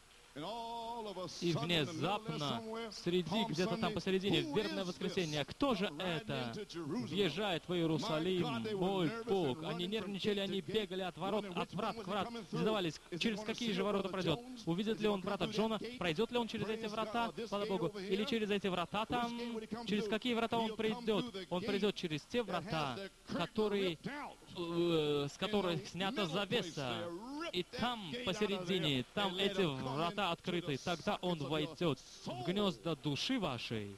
И внезапно, среди, где-то там посередине, в вербное воскресенье, кто же это въезжает в Иерусалим? Мой Бог! Они нервничали, они бегали от ворот, от врат к врат, задавались, через какие же ворота пройдет. Увидит ли он брата Джона? Пройдет ли он через эти врата, слава Богу? Или через эти врата там? Через какие врата он придет? Он придет через те врата, которые, э, с которых снята завеса. И там, посередине, там эти врата открыты. Тогда он войдет в гнезда души вашей.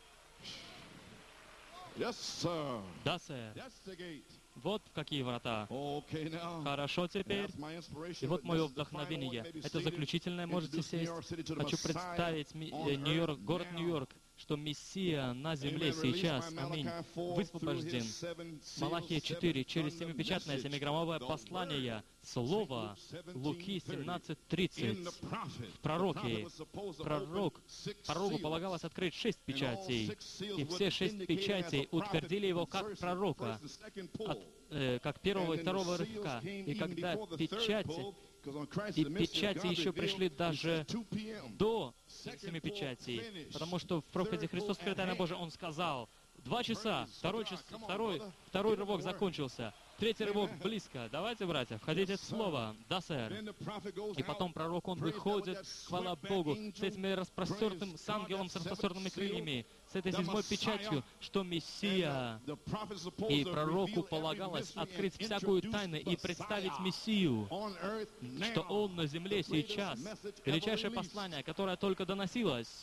Yes, sir. Да, сэр. That's the gate. Вот какие врата. Okay, now. Хорошо теперь. That's my inspiration, И вот but мое this is the final one. вдохновение. Maybe Это seated. заключительное, можете Introduce New сесть. York City to the Хочу Messiah представить ми- on э, Нью-Йорк, earth город now. Нью-Йорк, что Мессия на земле Amen. Released сейчас, by аминь, Malachi four высвобожден. through his seven seals, Малахия четыре, seven через thunder семипечатное message, семиграммовое the послание, word, Слово, Saint Luke Луки seventeen thirty. семнадцать In тридцать. the prophet, В пророке, the prophet was supposed to пророк, open six пророку seals. полагалось открыть шесть And all печатей, six seals и would все шесть indicate him as a печатей prophet утвердили его from как first- пророка, first and second pull. от, э, как первого и And then второго the seals рывка. came И even когда before the third печати, pull, 'cause on Christ и the mystery of печати God еще revealed, пришли he даже said two p m до Second семи pull печатей, finished. потому что в проповеди Third «Христос, pull скрытая at на hand. Божие» он сказал, два часа, Praise второй, God. час, Come on, второй, brother. второй Get in рывок the word. закончился, третий рывок Amen. близко. Давайте, братья, входите в Yes, sir. Слово. Да, сэр. Then the prophet goes И потом out. пророк, он Praise God, выходит, with that хвала swept-back Богу, angel. с этими распростертым, Praise с ангелом с God, that распростертыми seventh крыльями, с этой the седьмой Messiah, печатью, что Мессия. And the prophet is supposed И to пророку reveal every полагалось mystery открыть and всякую introduce тайну и представить Messiah Мессию, on earth now. что Он на земле The greatest сейчас. message ever Величайшее released. послание, которое только доносилось.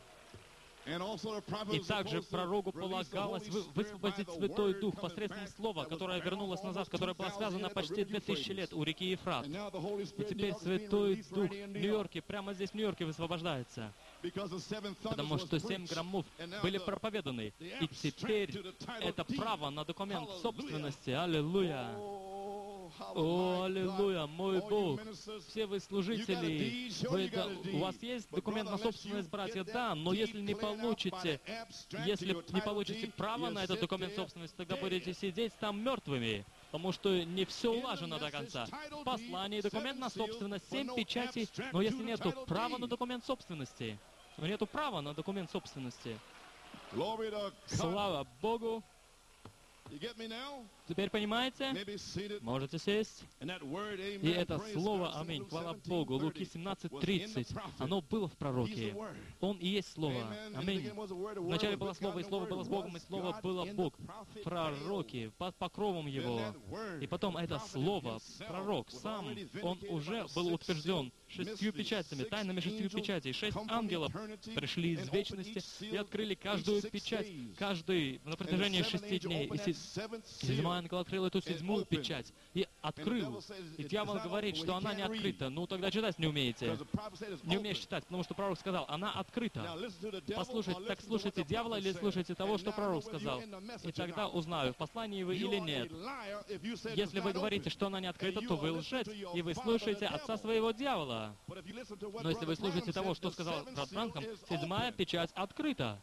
And also the prophet И is также supposed to пророку release the полагалось Holy вы- Spirit высвободить by the Святой word Дух coming посредством back Слова, that которое was вернулось bound назад, almost которое было two thousand связано years at the почти River две тысячи лет Euphrates. у реки Ефрат. And now the Holy И Spirit in New теперь York is being Святой released Дух right here in в New York. Нью-Йорке, прямо здесь в Нью-Йорке высвобождается. Because the seven thunders Потому was что семь preached. громов And now были the- проповеданы. the И abstract теперь to the title это deed. право на документ Hallelujah. собственности. Аллилуйя. Oh, О, hallelujah. аллилуйя, мой All you Бог. ministers, Все вы служители, вы да- у вас есть документ на собственность, братья? Да, но если не получите, если не получите право на этот документ собственности, тогда будете сидеть там мертвыми, потому что не все улажено до конца. В послании документ на собственность, семь печатей, но если нету права на документ собственности, но нету права на документ собственности. Glory to God. Слава Богу! You get me now? Теперь понимаете? Maybe seated. Можете сесть. And that word, amen, И это praise слово, God, аминь, Luke хвала seventeen Богу, thirty Луки семнадцать was in the тридцать, prophet. оно было в He's the пророке. word. Он и есть Слово. Amen. In the Аминь. beginning was the word, the word Вначале was было with Слово, God, и the Слово word было с Богом, и was Слово God было in the Бог. prophet Пророки, под покровом Then Его. that word, И потом это prophet Слово, himself пророк was сам, already он vindicated уже by the был six утвержден sealed шестью mysteries. печатями, Six тайнами шестью angels печатей. Шесть come from ангелов eternity пришли из and opened вечности each seal и открыли in каждую six печать, days. каждый на And the протяжении seventh шести angel дней. И opened се- that seventh seal, седьмой ангел открыл эту седьмую печать и открыл. И дьявол говорит, что она не открыта. Ну, тогда читать не умеете. Не умеешь читать, потому что пророк сказал, она открыта. Послушайте, так слушайте дьявола или слушайте того, что пророк сказал. И тогда узнаю, в послании вы или нет. Если вы говорите, что она не открыта, то вы лжец, и вы слушаете отца своего дьявола. Но если вы слушаете того, что сказал брат Бранхам, седьмая печать открыта.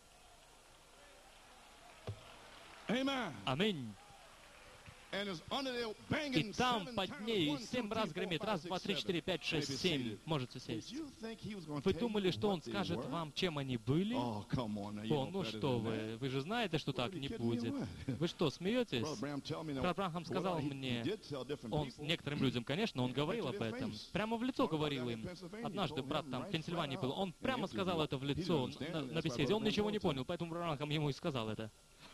Аминь. И там под ней семь раз гремит. Раз, два, три, четыре, пять, шесть, семь. Можете сесть. Вы думали, что он скажет вам, чем они были? О, ну что вы, вы же знаете, что так не будет. Вы что, смеетесь? Брат Бранхам сказал мне, он некоторым людям, конечно, он говорил об этом. Прямо в лицо говорил им. Однажды брат там в Пенсильвании был, он прямо сказал это в лицо на, на беседе. Он ничего не понял, поэтому Брат Бранхам ему и сказал это.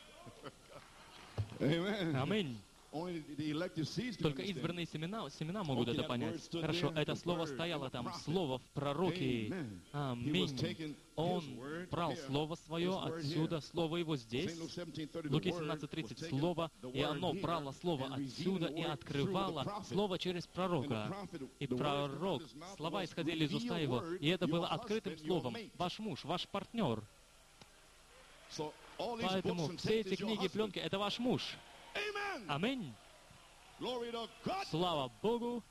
Аминь. Только избранные семена, семена могут это понять. Хорошо, это слово стояло там, слово в пророке. Аминь. Он брал слово свое отсюда, слово его здесь. Луки семнадцать тридцать, слово, и оно брало слово отсюда и открывало слово через пророка. И пророк, слова исходили из уста его, и это было открытым словом. Ваш муж, ваш партнер. Поэтому все эти книги и пленки — это ваш муж. Аминь. Слава Богу.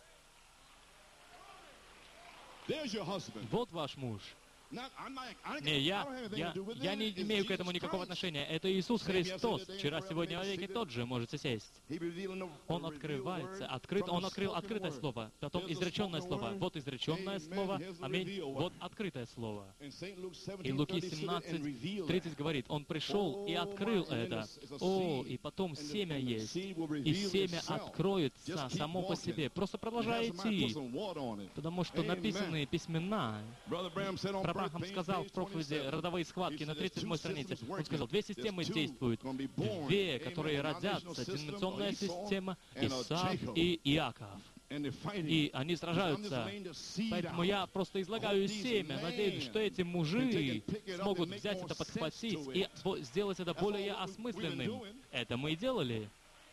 Вот ваш муж. Не, я, я, я не имею к этому никакого отношения. Это Иисус Христос. Вчера, сегодня, веки тот же. Можете сесть. Он открывается. Открыт, он открыл открытое слово, потом изреченное слово. Вот изреченное слово. Аминь. Вот открытое слово. И Луки семнадцать тридцать говорит, он пришел и открыл это. О, и потом семя есть. И семя откроется само по себе. Просто продолжай идти. Потому что написанные письмена. Брахам сказал в проповеди «Родовые схватки» на тридцать седьмой странице. Он сказал, две системы действуют. Две, которые родятся. Деноминационная система, Исав и Иаков. И они сражаются. Поэтому я просто излагаю семя. Надеюсь, что эти мужи смогут взять это, подхватить и сделать это более осмысленным. Это мы и делали.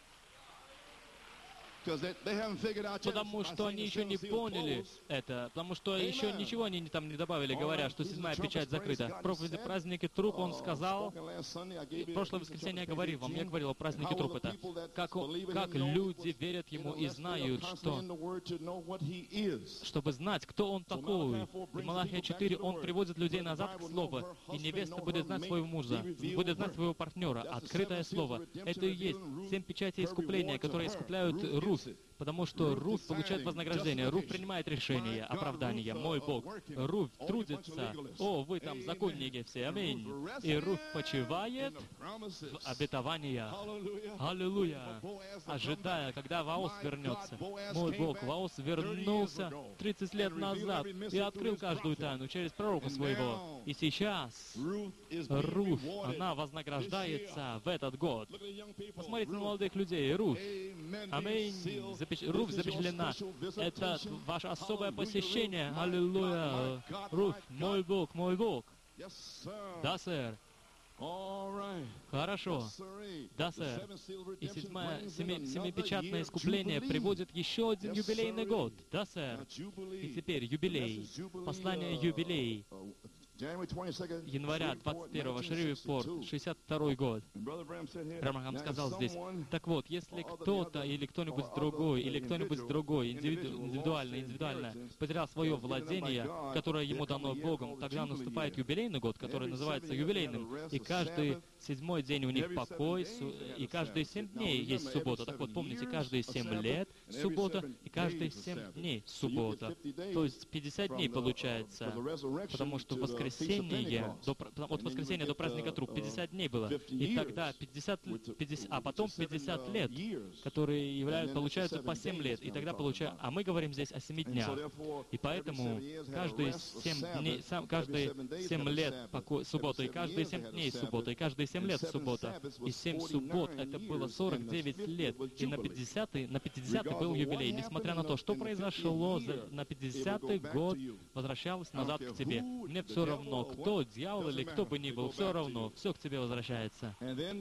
Потому что они еще не поняли это, потому что еще ничего они там не добавили, говоря, что седьмая печать закрыта. В проповеди «Праздники труп» он сказал, в прошлое воскресенье я говорил вам, я говорил о празднике труп, это как, он, как люди верят ему и знают, что, чтобы знать, кто он такой. И Малахия четыре, он приводит людей назад к слову, и невеста будет знать своего мужа, будет знать своего партнера. Открытое слово. Это и есть семь печатей искупления, которые искупляют Руфь, потому что Руфь получает вознаграждение, Руфь принимает решение, оправдание. Мой Бог, Руфь трудится. О, вы там законники все, аминь. И Руфь почивает в обетованиях. Аллилуйя. Ожидая, когда Воос вернется. Мой Бог, Воос вернулся тридцать лет назад и открыл каждую тайну через пророка своего. И сейчас Руфь, она вознаграждается в этот год. Посмотрите на молодых людей. Руфь. Аминь. Запеч... Руфь запечатлена. Это ваше особое посещение. Аллилуйя. Руфь, мой Бог, мой Бог. Да, сэр. Хорошо. Да, сэр. И седьмое, семи, семипечатное искупление приводит еще один юбилейный год. Да, сэр. И теперь юбилей. Послание юбилей. Января двадцать первого, Шривипорт, шестьдесят второй год. Бранхам сказал здесь, так вот, если кто-то или кто-нибудь другой, или кто-нибудь другой, индивидуально, индивидуально, потерял свое владение, которое ему дано Богом, тогда наступает юбилейный год, который называется юбилейным, и каждый седьмой день у них покой, и каждые семь дней есть суббота. Так вот, помните, каждые семь лет суббота, и каждые семь дней суббота. То есть пятьдесят дней получается, потому что воскресенье, до, от воскресенья до праздника труп пятьдесят дней было. И тогда пятьдесят, пятьдесят, а потом пятьдесят лет, которые являются, получаются по семь лет. И тогда получается, а мы говорим здесь о семи днях. И поэтому каждые семь дней, каждые семь лет поко, суббота, и каждые семь дней суббота, и каждые семь лет суббота. И семь суббот, это было сорок девять лет. И на пятидесятый, на пятидесятый был юбилей. Несмотря на то, что произошло на пятидесятый год, возвращалось назад к тебе. Мне все равно, кто, дьявол или кто бы ни был, все равно, все к тебе возвращается.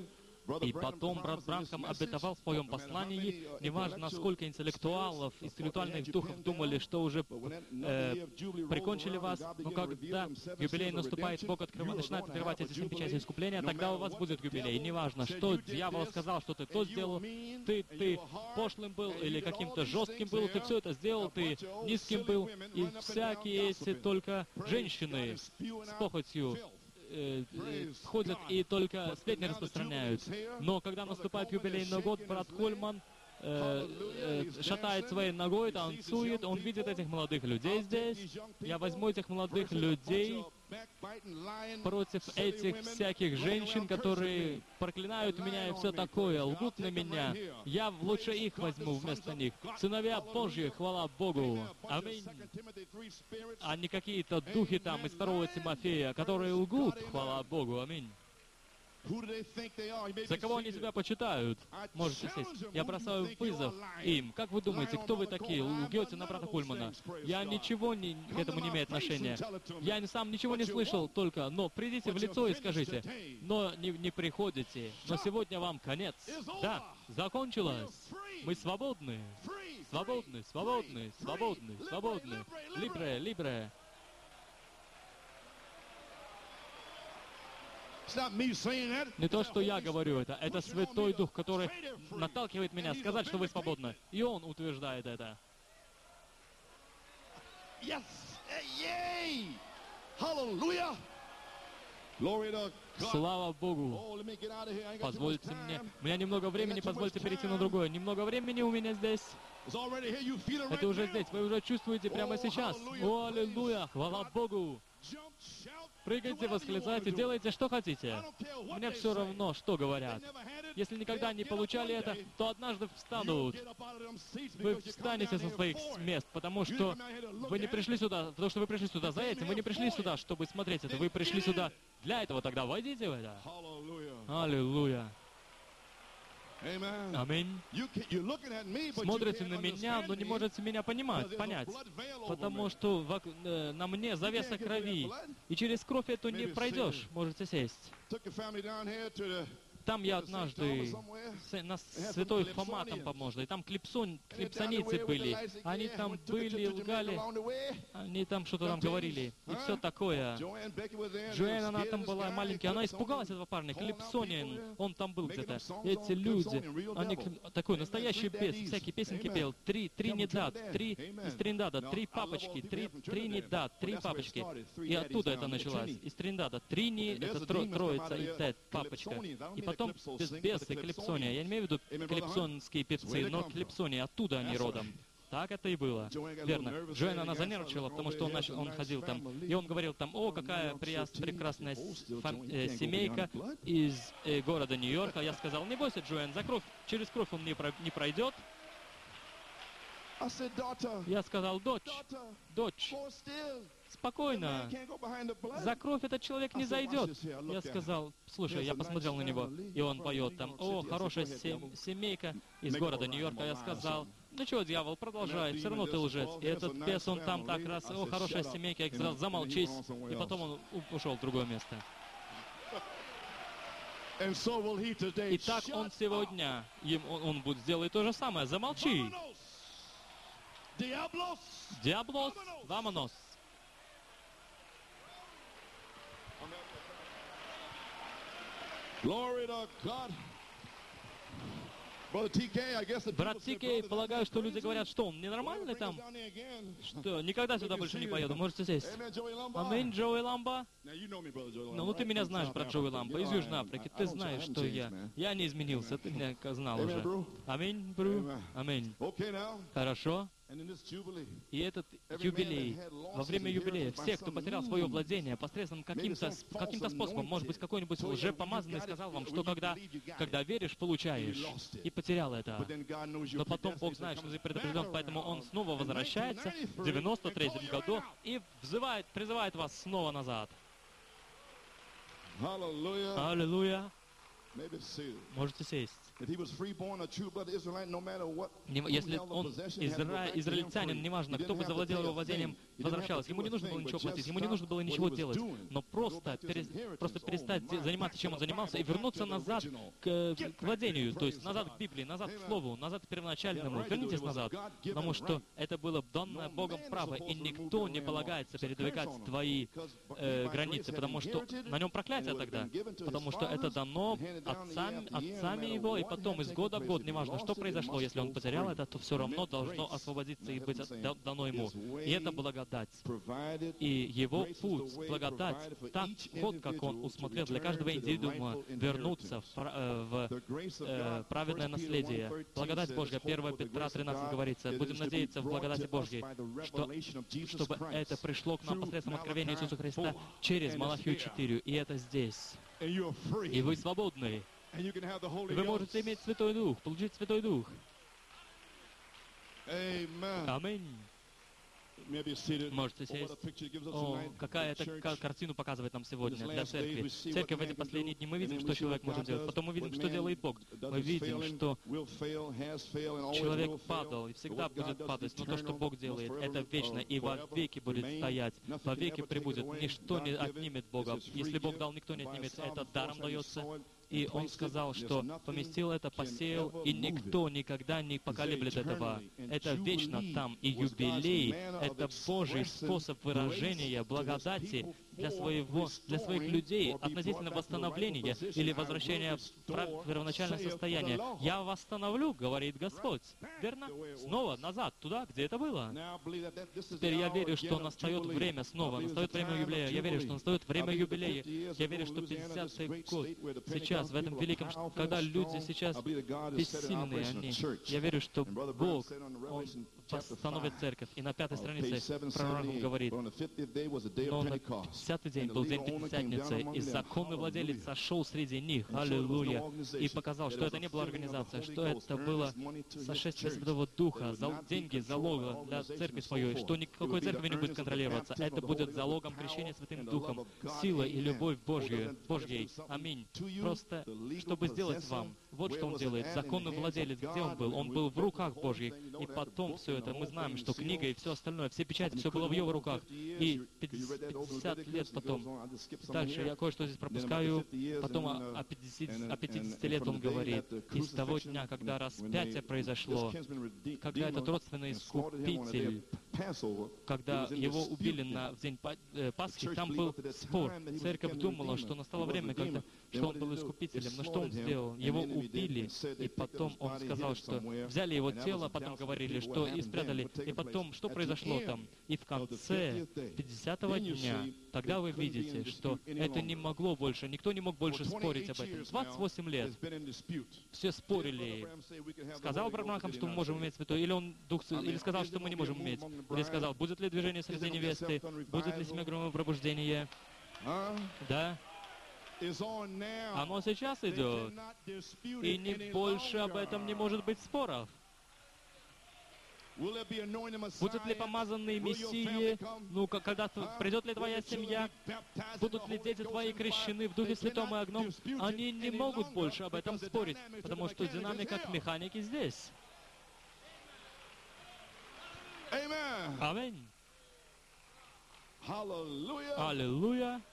И потом брат Бранхам обетовал в своем послании, неважно, насколько интеллектуалов и спиритуальных духов думали, что уже э, прикончили вас, но когда юбилей наступает, Бог открывает, начинает открывать эти семь печатей искупления, тогда у вас будет юбилей. Неважно, что дьявол сказал, что ты то сделал, ты, ты пошлым был или каким-то жестким был, ты все это сделал, ты низким был, и всякие эти только женщины с похотью э, э, ходят и только сплетни распространяют. Но когда наступает юбилейный год, брат Кольман э, э, шатает своей ногой, танцует, он видит этих молодых людей здесь. Я возьму этих молодых людей против этих всяких женщин, которые проклинают меня и все такое, лгут на меня. Я лучше их возьму вместо них. Сыновья Божьи, хвала Богу. Аминь. А не какие-то духи там из второго Тимофея, которые лгут, хвала Богу. Аминь. За кого они себя почитают? Можете сесть. Я бросаю вызов им. Как вы думаете, кто вы такие? Лгете на брата Кульмана. Я ничего не, к этому не имею отношения. Я сам ничего не слышал только, но придите в лицо и скажите. Но не, не приходите. Но сегодня вам конец. Да, закончилось. Мы свободны. Свободны, свободны, свободны, свободны. Либре, либре. Не то, что я говорю это, это Святой Дух, который наталкивает меня сказать, что вы свободны. И Он утверждает это. Слава Богу! Позвольте мне. У меня немного времени, позвольте перейти на другое. Немного времени у меня здесь. Это уже здесь, вы уже чувствуете прямо сейчас. О, аллилуйя! Хвала Богу! Прыгайте, восклицайте, делайте, что хотите. Мне все равно, что говорят. Если никогда не получали это, то однажды встанут. Вы встанете со своих мест, потому что вы не пришли сюда, потому что вы пришли сюда за этим, вы не пришли сюда, чтобы смотреть это, вы пришли сюда для этого, тогда войдите в это. Аллилуйя. Аминь. Смотрите на меня, но не можете меня понимать, понять, потому что в, э, на мне завеса крови, и через кровь эту не пройдешь. Можете сесть. Там я однажды, на Святой Фома там поможет, и там клипсон, клипсоницы были, они там были, лгали, они там что-то там говорили, и все такое. Джоэн, она там была маленькая, она испугалась этого парня, клипсонин, он там был где-то. Эти люди, они такой настоящий бес, всякие песенки пел, три, три недат, три из Триндада, три папочки, три, три недат, три папочки. И оттуда это началось, из Триндада, три не, это тро, троица, и тет, папочка. И потом бесы, клипсония. Я не имею в виду клипсонские певцы, но клипсония, оттуда они родом. Так это и было. Верно. Джоэн, она занервничала, потому что он, начал, он ходил там, и он говорил там, о, какая прекрасная фам, э, семейка из э, города Нью-Йорка. Я сказал, не бойся, Джоэн, за кровь, через кровь он не, про, не пройдет. Я сказал, дочь, дочь, спокойно, за кровь этот человек не зайдет. Я сказал, слушай, я посмотрел на него, и он поет там, о, хорошая сем- семейка из города Нью-Йорка. Я сказал, ну чего, дьявол, продолжай, все равно ты лжец. И этот бес, он там так раз, о, хорошая семейка, я сказал, замолчись. И потом он ушел в другое место. И так он сегодня, он, он будет сделать то же самое, замолчи. Диаблос, вамонос. Брат Ти Кей, полагаю, что люди говорят, что он ненормальный там? Что, никогда сюда больше не поеду, можете сесть. Аминь, Джоуи Ламба. Ну, ну, ты меня знаешь, брат Джоуи Ламба, из Южной Африки. Ты знаешь, что я. Я не изменился, ты меня знал уже. Аминь, бру. Аминь. Хорошо. И этот юбилей, во время юбилея, все, кто потерял свое владение посредством каким-то каким-то способом, может быть, какой-нибудь лжепомазанный сказал вам, что когда, когда веришь, получаешь, и потерял это. Но потом Бог знает, что ты предопределен, поэтому Он снова возвращается в девяносто третьем году и взывает, призывает вас снова назад. Аллилуйя. Можете сесть. Если он изра... израильтянин, неважно, кто бы завладел его владением, возвращалось. Ему не нужно было ничего платить, ему не нужно было ничего делать, но просто, перес, просто перестать заниматься, чем он занимался, и вернуться назад к, к владению, то есть назад к Библии, назад к Слову, назад к первоначальному. Вернитесь назад, потому что это было данное Богом право, и никто не полагается передвигать твои э, границы, потому что на нем проклятие тогда, потому что это дано отцами, отцами его, и потом из года в год, неважно, что произошло, если он потерял это, то все равно должно освободиться и быть дано ему. И это благодать. И его путь, благодать, так вот как он усмотрел для каждого индивидуума вернуться в, в э, праведное наследие. Благодать Божья, первое Петра тринадцать говорится, будем надеяться в благодати Божьей, что, чтобы это пришло к нам посредством откровения Иисуса Христа через Малахию четыре, и это здесь. И вы свободны. И вы можете иметь Святой Дух, получить Святой Дух. Аминь. Можете сесть. О, какая это картину показывает нам сегодня для церкви. Церковь в эти последние дни, мы видим, что человек может делать. Потом мы видим, что делает Бог. Мы видим, что человек падал и всегда будет падать. Но то, что Бог делает, это вечно и во веки будет стоять. Во веки прибудет. Ничто не отнимет Бога. Если Бог дал, никто не отнимет. Это даром дается. И Он сказал, что поместил это, посеял, и никто никогда не поколеблет этого. Это вечно там. И юбилей — это Божий способ выражения благодати для, своего, для своих людей относительно восстановления или возвращения в первоначальное состояние. «Я восстановлю, — говорит Господь». Верно? Снова назад, туда, где это было. Теперь я верю, что настает время снова, настает время юбилея. Я верю, что настает время юбилея. Я верю, что пятидесятый год сейчас, в этом великом, когда люди сейчас бессильные, они. Я верю, что Бог, Он восстановит церковь. И на пятой странице пророк говорит, но на пятидесятый день был день Пятидесятницы, и законный владелец сошел среди них, аллилуйя, и показал, что это не была организация, что это было сошествие Святого Духа, зал, деньги залога для церкви своей, что никакой церкви не будет контролироваться. Это будет залогом крещения Святым Духом, сила и любовь Божью, Божьей. Аминь. Просто, чтобы сделать вам, вот что Он делает. Законный владелец, где Он был? Он был в руках Божьих. И потом все это, мы знаем, что книга и все остальное, все печати, все было в Его руках. И пятьдесят лет потом, дальше я кое-что здесь пропускаю, потом о, о, пятидесяти, о пятидесяти лет Он говорит, и с того дня, когда распятие произошло, когда этот родственный искупитель, когда его убили на, в день Пасхи, там был спор. Церковь думала, что настало время, когда, что он был искупителем. Но что он сделал? Его убили, и потом он сказал, что взяли его тело, потом говорили, что и спрятали. И потом, что произошло там? И в конце пятидесятого дня, тогда вы видите, что это не могло больше, никто не мог больше спорить об этом. двадцать восемь лет все спорили. Сказал Бранхам, что мы можем иметь святой, или он дух, или сказал, что мы не можем иметь. Или сказал, будет ли движение среди невесты, будет ли семиграммовое пробуждение. Да. Оно сейчас идет, и не больше об этом не может быть споров. Будет ли помазанный Мессии, ну, когда придет ли твоя семья, будут ли дети твои крещены в Духе Святом и Огнем, они не могут больше об этом спорить, потому что динамика как механики здесь. Аминь. Аллилуйя.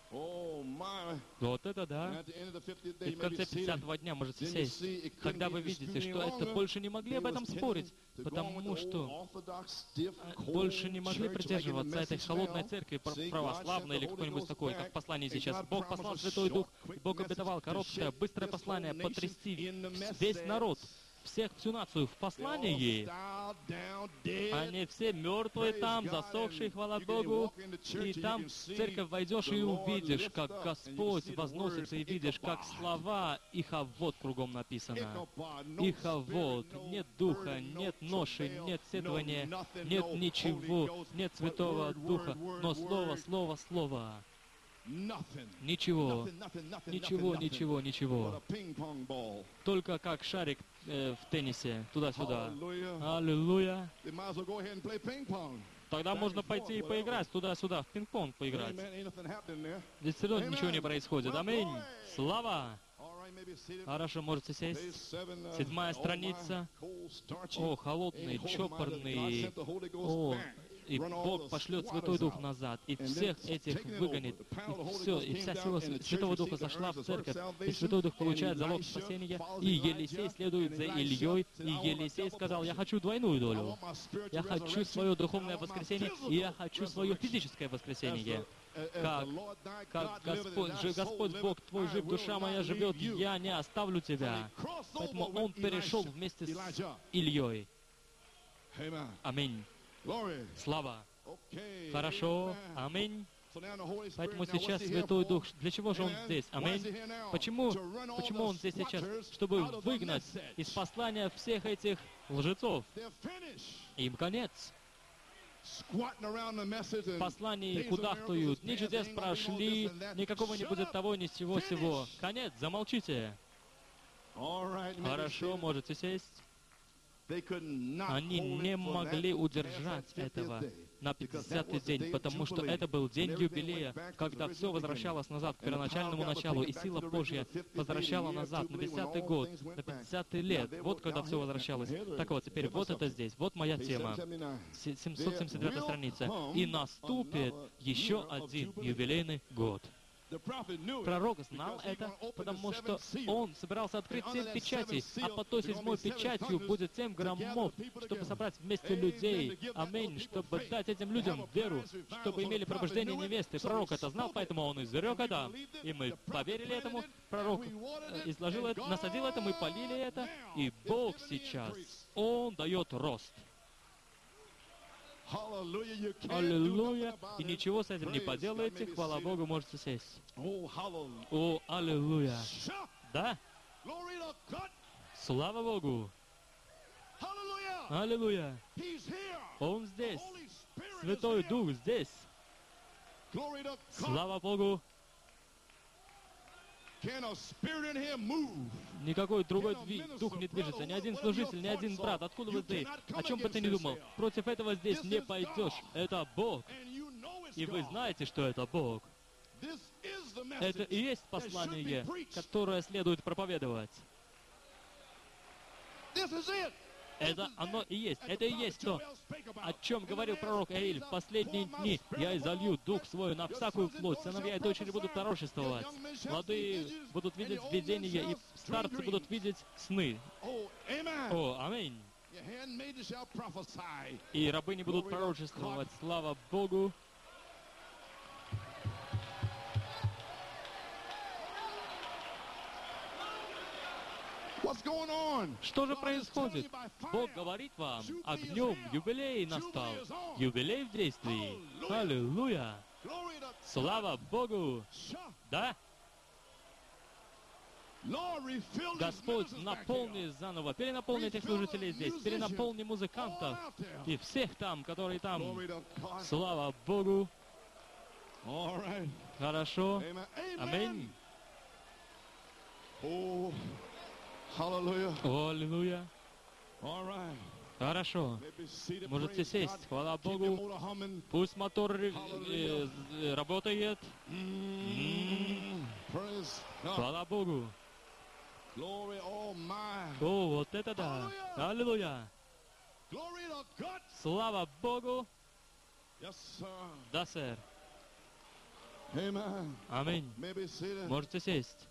Вот это да. И в конце пятидесятого дня можете сесть. Тогда вы видите, что это больше не могли об этом спорить, потому что больше не могли придерживаться этой холодной церкви православной или какой-нибудь такой, как послание сейчас. Бог послал Святой Дух, и Бог обетовал короткое, быстрое послание потрясти весь народ, всех, всю нацию в послании. Они все мертвые там, засохшие, хвала Богу. И там в церковь войдешь и увидишь, как Господь возносится, и видишь, как слова «Ихавод» кругом написано. «Ихавод». Нет духа, нет ноши, нет седования, нет ничего, нет Святого Духа, но Слово, Слово, Слово. Ничего, ничего, ничего, ничего. Только как шарик э, в теннисе, туда-сюда. Аллилуйя. Тогда можно пойти и поиграть туда-сюда, в пинг-понг поиграть. Здесь все равно ничего не происходит. Аминь. Слава. Хорошо, можете сесть. Седьмая страница. О, холодный, чопорный. О, и Бог пошлет Святой Дух назад, и всех этих выгонит. И все, и вся сила Святого Духа зашла в церковь, и Святой Дух получает залог спасения, и Елисей следует за Ильей, и Елисей сказал: я хочу двойную долю. Я хочу свое духовное воскресение, и я хочу свое физическое воскресение. Как, как Господь, же Господь Бог твой жив, душа моя живет, я не оставлю тебя. Поэтому он перешел вместе с Ильей. Аминь. Слава. Хорошо. Аминь. Поэтому сейчас Святой Дух, для чего же Он здесь? Аминь. Почему, почему Он здесь сейчас? Чтобы выгнать из послания всех этих лжецов. Им конец. В послании кудахтают, ни чудес прошли, никакого не будет того, ни сего сего. Конец, замолчите. Хорошо, можете сесть. Они не могли удержать этого на пятидесятый день, потому что это был день юбилея, когда все возвращалось назад к первоначальному началу, и сила Божья возвращала назад на пятидесятый год, на пятьдесят лет. Вот когда все возвращалось. Так вот, теперь вот это здесь, вот моя тема. семьсот семьдесят девятая страница. И наступит еще один юбилейный год. Пророк знал это, потому что он собирался открыть семь печатей, а под той седьмой печатью будет семь громов, чтобы собрать вместе людей. Аминь. Чтобы дать этим людям веру, чтобы имели пробуждение невесты. Пророк это знал, поэтому он изрек это, и мы поверили этому. Пророк изложил это, насадил это, мы полили это, и Бог сейчас, Он дает рост. Аллилуйя. И ничего с этим не поделаете. Хвала Богу, можете сесть. О, аллилуйя. Да? Слава Богу. Аллилуйя. Он здесь. Святой Дух здесь. Слава Богу. Никакой другой дух не движется, ни один служитель, ни один брат. Откуда бы ты, о чем бы ты ни думал, против этого здесь не пойдешь. Это Бог. И вы знаете, что это Бог. Это и есть послание, которое следует проповедовать. Это оно и есть. Это и есть то, о чем говорил пророк Иоэль. В последние дни я изолью Дух Свой на всякую плоть. Сыновья и дочери будут пророчествовать. Молодые будут видеть видения, и старцы будут видеть сны. О, аминь. И рабы не будут пророчествовать. Слава Богу. Что же происходит? Бог говорит вам, огнем юбилей настал. Юбилей в действии. Аллилуйя. Слава Богу. Да? Господь, наполни заново, перенаполни этих служителей здесь, перенаполни музыкантов и всех там, которые там. Слава Богу. Хорошо. Аминь. Аллилуйя. Хорошо. Можете сесть. Хвала Богу. Пусть мотор э, э, работает. М-м-м. Хвала Богу. О, вот это да. Аллилуйя. Слава Богу. Да, сэр. Аминь. Можете сесть.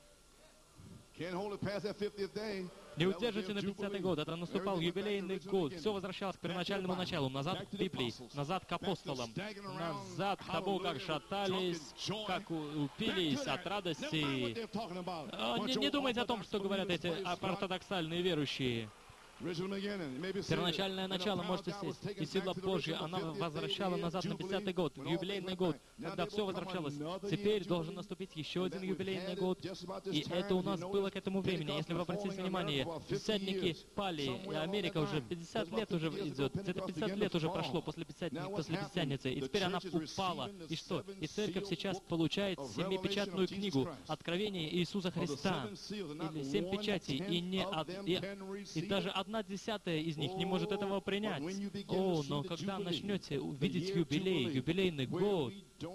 Не удержите на пятидесятый год, это наступал юбилейный год. Все возвращалось к первоначальному началу, назад к Библии, назад к апостолам, назад к тому, как шатались, как упились от радости. Не, не думайте о том, что говорят эти ортодоксальные верующие. Первоначальное начало, можете сесть. И сила Божья, она возвращала назад на пятидесятый год, в юбилейный год, когда все возвращалось. Теперь должен наступить еще один юбилейный год. И это у нас было к этому времени. Если вы обратите внимание, пятидесятники пали, и Америка уже пятьдесят лет уже идет. Где-то пятьдесят лет уже прошло после, после Пятидесятницы. И теперь она упала. И что? И церковь сейчас получает семипечатную книгу Откровения Иисуса Христа. Или семь печатей. И, не од... и, и даже одна десятая из них не может этого принять. О, но когда начнете увидеть юбилей, юбилейный год,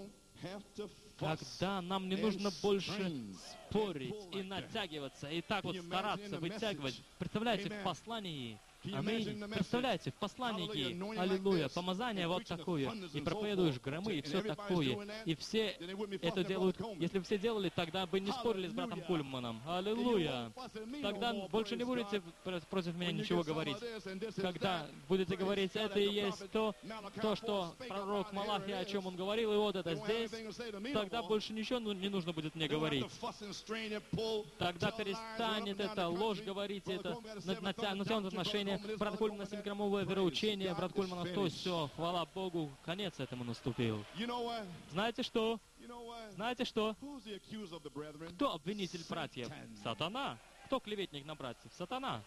когда нам не нужно больше спорить и натягиваться, и так вот стараться вытягивать. Представляете, в послании Аминь. Представляете, в посланнике, аллилуйя, помазание вот такое, и проповедуешь громы, и все такое, и все это делают. Если бы все делали, тогда бы не спорили с братом Кульманом. Аллилуйя. Тогда больше не будете против меня ничего говорить. Когда будете говорить, это и есть то, то, что пророк Малахия, о чем он говорил, и вот это здесь, тогда больше ничего не нужно будет мне говорить. Тогда перестанет эта ложь говорить, это натянутое отношение. Брат Кульман, семиграммовое вероучение, брат Кульман, то все, хвала Богу, конец этому наступил. Знаете что? Знаете что? Кто обвинитель братьев? Сатана. Кто клеветник на братьев? Сатана.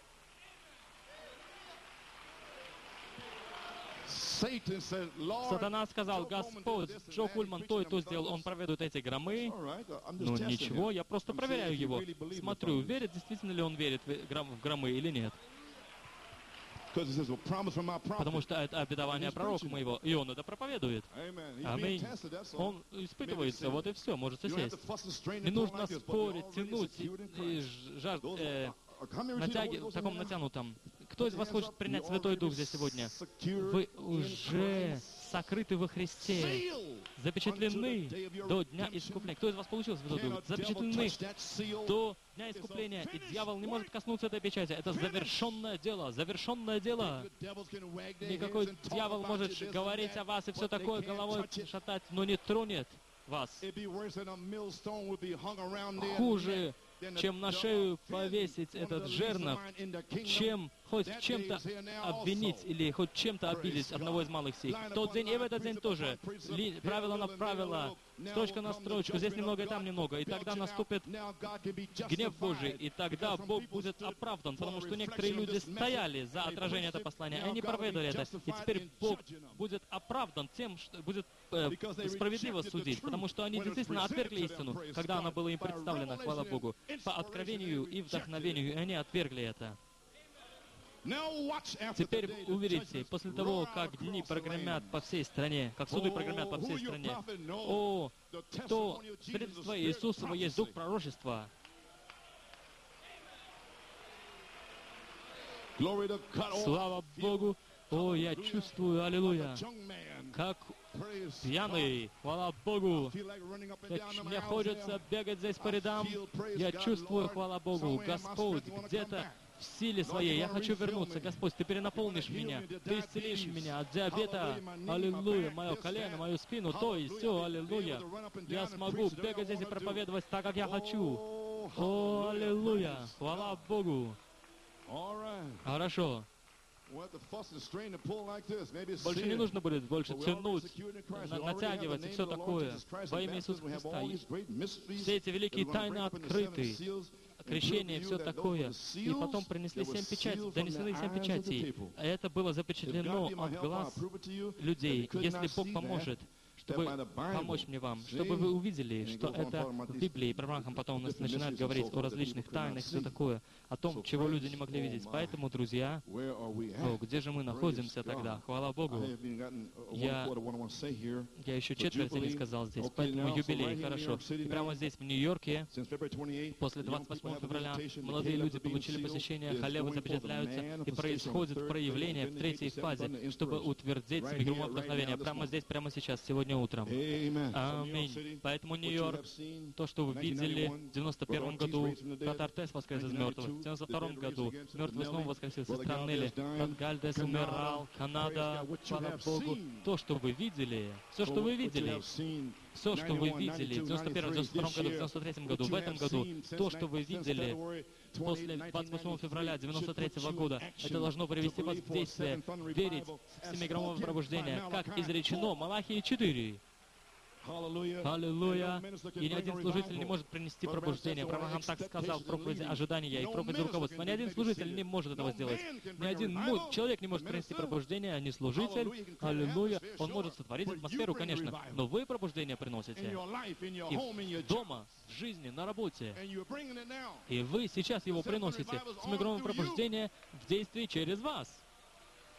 Сатана сказал: Господь, Джо Кульман то и то сделал, он проведет эти громы. Ну ничего, я просто проверяю его. Смотрю, верит, действительно ли он верит в громы или нет. Потому что это обетование пророка моего, и он это проповедует. Аминь. Он испытывается, вот и все, можете сесть. Не нужно спорить, тянуть и жар, э, натяги, в таком натянутом. Кто из вас хочет принять Святой Дух здесь сегодня? Вы уже сокрыты во Христе, запечатлены до Дня Искупления. Кто из вас получил Святой Дух? Запечатлены до Дня Искупления. И дьявол не может коснуться этой печати. Это завершенное дело, завершенное дело. Никакой дьявол может говорить о вас и все такое, головой шатать, но не тронет вас. Хуже, чем на шею повесить этот жернов, чем хоть чем-то обвинить или хоть чем-то обидеть одного из малых сих. В тот день и в этот день тоже. Ли, правило на правило, строчка на строчку, здесь немного и там немного. И тогда наступит гнев Божий, и тогда Бог будет оправдан, потому что некоторые люди стояли за отражение этого послания, и они проповедовали это. И теперь Бог будет оправдан тем, что будет э, справедливо судить, потому что они действительно отвергли истину, когда она была им представлена, хвала Богу, по откровению и вдохновению, и они отвергли это. Теперь увидите, после того, как дни прогремят по всей стране, как суды прогремят по всей стране, о, то свидетельство Иисусова есть дух пророчества. Слава Богу! О, я чувствую, аллилуйя, как пьяный, хвала Богу. Я, мне хочется бегать здесь по рядам. Я чувствую, хвала Богу, Господь где-то в силе своей. Я хочу вернуться. Господь, Ты перенаполнишь меня, Ты исцелишь меня от диабета. Аллилуйя. Мое колено, мою спину, то и все. Аллилуйя. Я смогу бегать здесь и проповедовать так, как я хочу. О, аллилуйя. Хвала Богу. Хорошо. Больше не нужно будет больше тянуть, на, натягивать и все такое. Во имя Иисуса Христа. Все эти великие тайны открыты. Крещение, все такое. И потом принесли семь печатей, донесены семь печатей. А это было запечатлено от глаз людей. Если Бог поможет, чтобы помочь мне вам, чтобы вы увидели, что это в Библии. И Авраам потом начинает говорить о различных тайнах, все такое, о том, чего люди не могли видеть. Поэтому, друзья, о, где же мы находимся тогда? Хвала Богу. Я, я еще четверти не сказал здесь, поэтому юбилей, хорошо. И прямо здесь, в Нью-Йорке, после двадцать восьмого февраля, молодые люди получили посещение, халевы запечатляются, и происходит проявление в третьей фазе, чтобы утвердить семиграммовое вдохновение. Прямо здесь, прямо сейчас, сегодня утром. Аминь. Поэтому Нью-Йорк, то, что вы видели в девяносто первом году, брат Артес воскрес из мертвых, в девяносто втором году мертвый снова воскресил со страны Нелли, брат Гальдес умирал, Канада, слава Богу. То, что вы видели, все, что вы видели, все, что вы видели в девяносто первом, девяносто втором году, в девяносто третьем году, в этом году, то, что вы видели после двадцать восьмого февраля девяносто третьего года, это должно привести вас в действие, верить в семиграммовое пробуждение, как изречено Малахии четыре. Аллилуйя. И ни один служитель не может принести пробуждение. Авраам так сказал в проповеди ожидания и в проповеди руководства. Но ни один служитель не может этого сделать. Ни один человек не может принести пробуждение, а не служитель. Аллилуйя. Он может сотворить атмосферу, конечно. Но вы пробуждение приносите. И дома, в жизни, на работе. И вы сейчас его приносите. Семиграммовое пробуждение в действии через вас.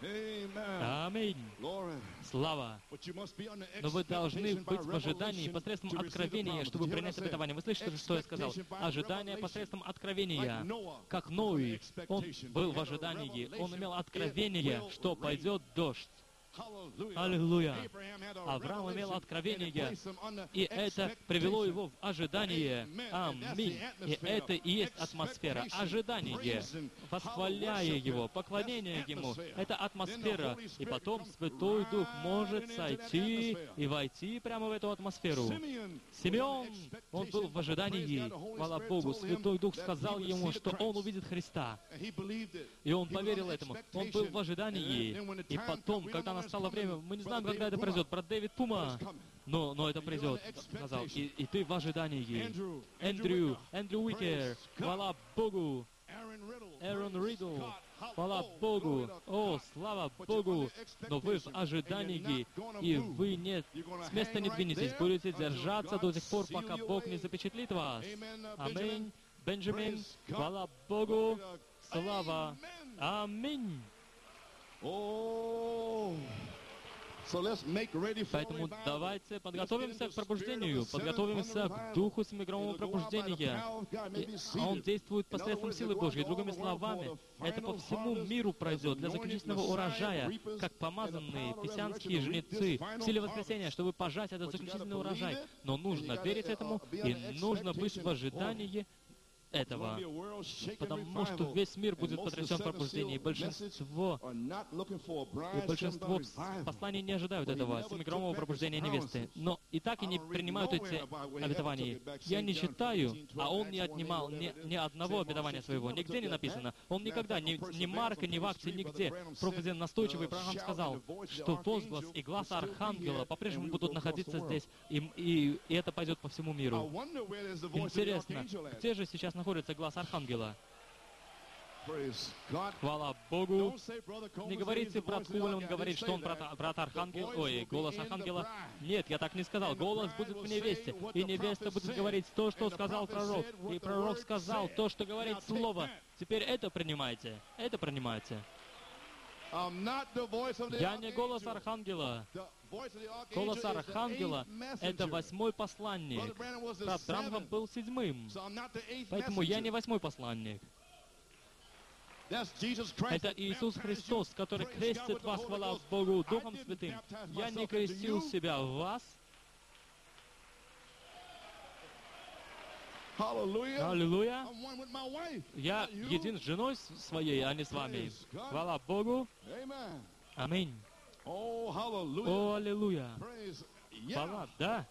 Аминь. Слава. Но вы должны быть в ожидании посредством откровения, чтобы принять обетование. Вы слышите, что я сказал? Ожидание посредством откровения. Как Ной, он был в ожидании. Он имел откровение, что пойдет дождь. Аллилуйя! Авраам имел откровение, и это привело его в ожидание. Аминь. И это и есть атмосфера ожидания, восхваляя Его, поклонение Ему. Это атмосфера. И потом Святой Дух может сойти и войти прямо в эту атмосферу. Симеон, он был в ожидании. Хвала Богу, Святой Дух сказал ему, что он увидит Христа. И он поверил этому. Он был в ожидании. И потом, когда настало время, мы не знаем, когда это произойдет. Брат Дэвид Пума, но, но это придет, сказал. И, и ты в ожидании. Эндрю, Эндрю Уикер, хвала Богу. Эрон Ридл, хвала Богу. О, слава Богу. Но вы в ожидании, и вы не, с места не двинетесь. Будете держаться до тех пор, пока Бог не запечатлит вас. Аминь. Бенджамин, хвала Богу. Слава. Аминь. Поэтому давайте подготовимся к пробуждению, подготовимся к духу семиграммового пробуждения. И он действует посредством силы Божьей. Другими словами, это по всему миру пройдет для заключительного урожая, как помазанные писянские жнецы в силе воскресения, чтобы пожать этот заключительный урожай. Но нужно верить этому, и нужно быть в ожидании этого, потому что весь мир будет потрясен пробуждением, и большинство, и большинство посланий не ожидают этого семиграммового пробуждения невесты, но и так и не принимают эти обетования. Я не читаю, а он не отнимал ни, ни одного обетования своего, нигде не написано. Он никогда, ни, ни Марка, ни в акте, нигде. Проповедь настойчивый Бранхам сказал, что возглас и глаз архангела по-прежнему будут находиться здесь, и, и, и это пойдет по всему миру. Интересно, где же сейчас находится глаз архангела? Хвала Богу. Не говорите, брат Куваль, он говорит, что он брат, брат архангел, ой, голос архангела. Нет, я так не сказал. Голос будет в невесте, и невеста будет говорить то, что сказал пророк. И пророк сказал то, что говорит Слово. Теперь это принимайте. Это принимайте. Я не голос архангела. Голос архангела — это восьмой посланник. Брат Бранхам был седьмым. Поэтому я не восьмой посланник. Это Иисус Христос, который крестит вас, хвала Богу, Духом Святым. Я не крестил себя в вас. Аллилуйя. Я един с женой своей, а не с вами. Хвала Богу. Аминь. О, аллилуйя. Хвала, да.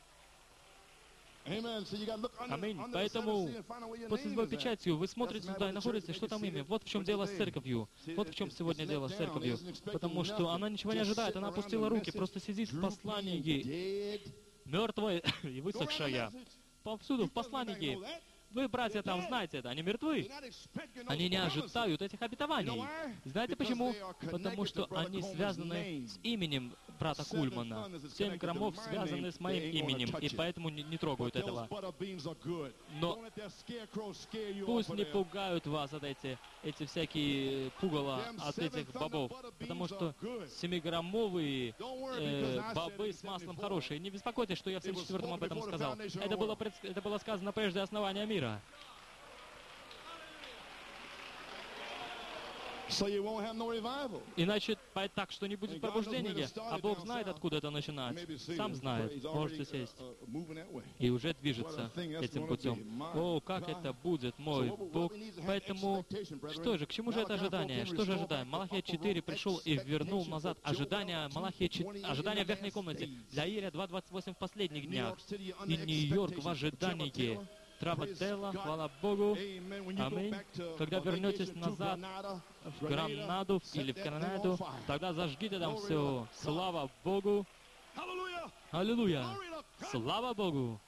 Аминь. Поэтому под седьмой печатью вы смотрите туда и находите, что там имя. Вот в чем дело с церковью. Вот в чем сегодня дело с церковью. Потому что она ничего не ожидает, она опустила руки, просто сидит в послании. Мертвая и высохшая. Повсюду в послании. Вы, братья, там знаете это, они мертвы. Они не ожидают этих обетований. Знаете почему? Потому что они связаны с именем брата Кульмана. Семь громов связаны с моим именем, и поэтому не, не трогают этого. Но пусть не пугают вас от эти, эти всякие пугала от этих бобов, потому что семиграммовые э, бобы с маслом хорошие. Не беспокойтесь, что я в семьдесят четвёртом об этом сказал. Это было, это было сказано прежде основания мира. Иначе так, что не будет пробуждения, а Бог знает, откуда это начинать. Сам знает, можете сесть. И уже движется этим путем. О, как это будет, мой Бог. Поэтому, что же, к чему же это ожидание? Что же ожидаем? Малахия четыре пришел и вернул назад ожидание Малахия четыре, ожидание в верхней комнате. Для Ирия два двадцать восемь в последних днях. И Нью-Йорк в ожидании. Трабателла, хвала Богу. Аминь. Когда вернетесь назад в Гранаду или в Канаду, тогда зажгите там все. Слава Богу. Аллилуйя. Слава Богу.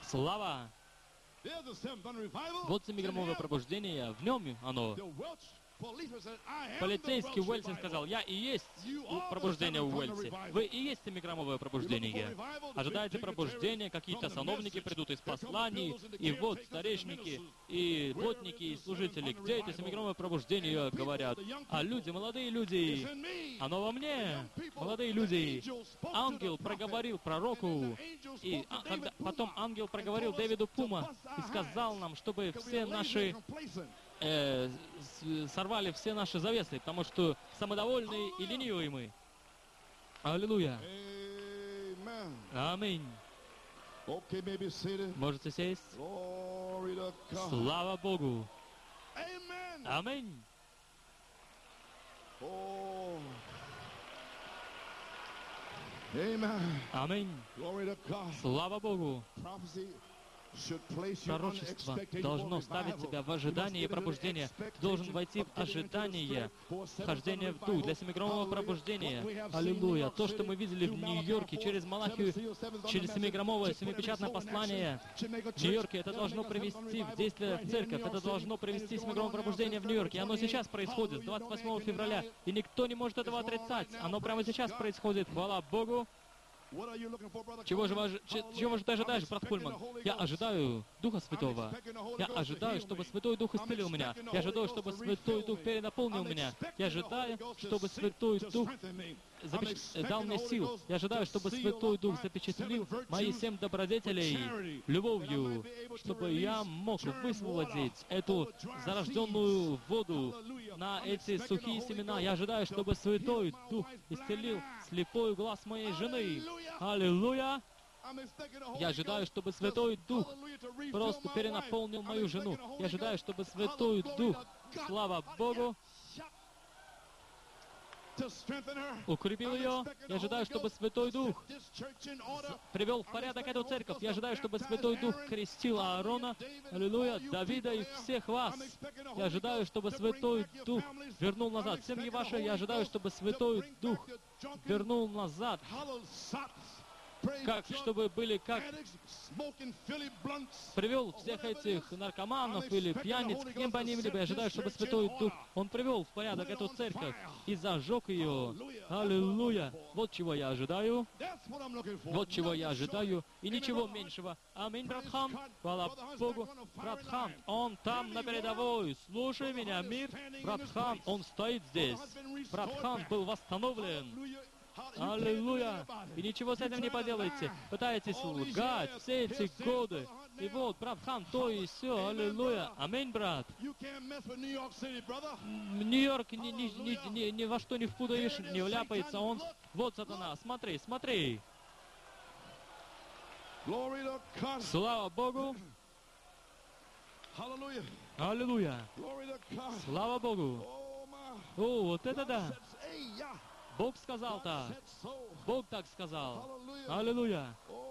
Слава. Вот семиграммовое пробуждение, в нем оно. Полицейский в Уэльсе сказал: «Я и есть пробуждение в Уэльсе. Вы и есть семиграммовое пробуждение. Ожидаете пробуждения, какие-то сановники придут из посланий, и вот старейшники, и плотники, и служители. Где это семиграммовое пробуждение?» Говорят. А люди, молодые люди, оно во мне. Молодые люди. Ангел проговорил пророку, и а, когда, потом ангел проговорил Дэвиду Пума и сказал нам, чтобы все наши Э, сорвали все наши завесы, потому что самодовольные и ленивые мы. Аллилуйя. Аминь. Можете сесть? Слава Богу. Аминь. Аминь. Слава Богу. Пророчество должно ставить тебя в ожидании пробуждения. Ты должен войти в ожидание вхождения в дух для семиграммового пробуждения. Аллилуйя. То, что мы видели в Нью-Йорке через Малахию, через семиграммовое, семипечатное послание в Нью-Йорке, это должно привести в действие церковь, это должно привести семиграммовое пробуждение в Нью-Йорке. И оно сейчас происходит, с двадцать восьмого февраля, и никто не может этого отрицать. Оно прямо сейчас происходит. Хвала Богу. Чего же, вы, чего же ты ожидаешь, брат Кульман? Я ожидаю Духа Святого. Я ожидаю, чтобы Святой Дух исцелил меня. Я ожидаю, чтобы Святой Дух перенаполнил меня. Я ожидаю, чтобы Святой Дух запеч... дал мне сил. Я ожидаю, чтобы Святой Дух запечатлил мои семь добродетелей любовью, чтобы я мог высвободить эту зарожденную воду на эти сухие семена. Я ожидаю, чтобы Святой Дух исцелил слепой глаз моей жены. Аллилуйя! Я ожидаю, чтобы Святой Дух просто перенаполнил мою жену. Я ожидаю, чтобы Святой Дух, слава Богу, укрепил ее. Я ожидаю, чтобы Святой Дух привел в порядок эту церковь. Я ожидаю, чтобы Святой Дух крестил Аарона, аллилуйя, Давида и всех вас. Я ожидаю, чтобы Святой Дух вернул назад семьи ваши. Я ожидаю, чтобы Святой Дух вернул назад, как, чтобы были как привел всех этих наркоманов или пьяниц, кем бы они ни были. Я ожидаю, чтобы Святой Дух, Он привел в порядок эту церковь и зажег ее. Аллилуйя! Вот чего я ожидаю. Вот чего я ожидаю. И ничего меньшего. Аминь, брат Хан. Хвала Богу. Брат Хан, он там на передовой. Слушай меня, мир. Брат Хан, он стоит здесь. Брат Хан был восстановлен. Аллилуйя! И ничего с этим не поделаете. Пытаетесь лгать все эти годы. И вот, брат Хан, то и все. Аллилуйя! Аминь, брат. Нью-Йорк ни, ни, ни, ни, ни во что не впутаешь, не вляпается он. Вот сатана, смотри, смотри. Слава Богу! Аллилуйя! Слава Богу! О, вот это да! Бог сказал так. Бог так сказал. Аллилуйя.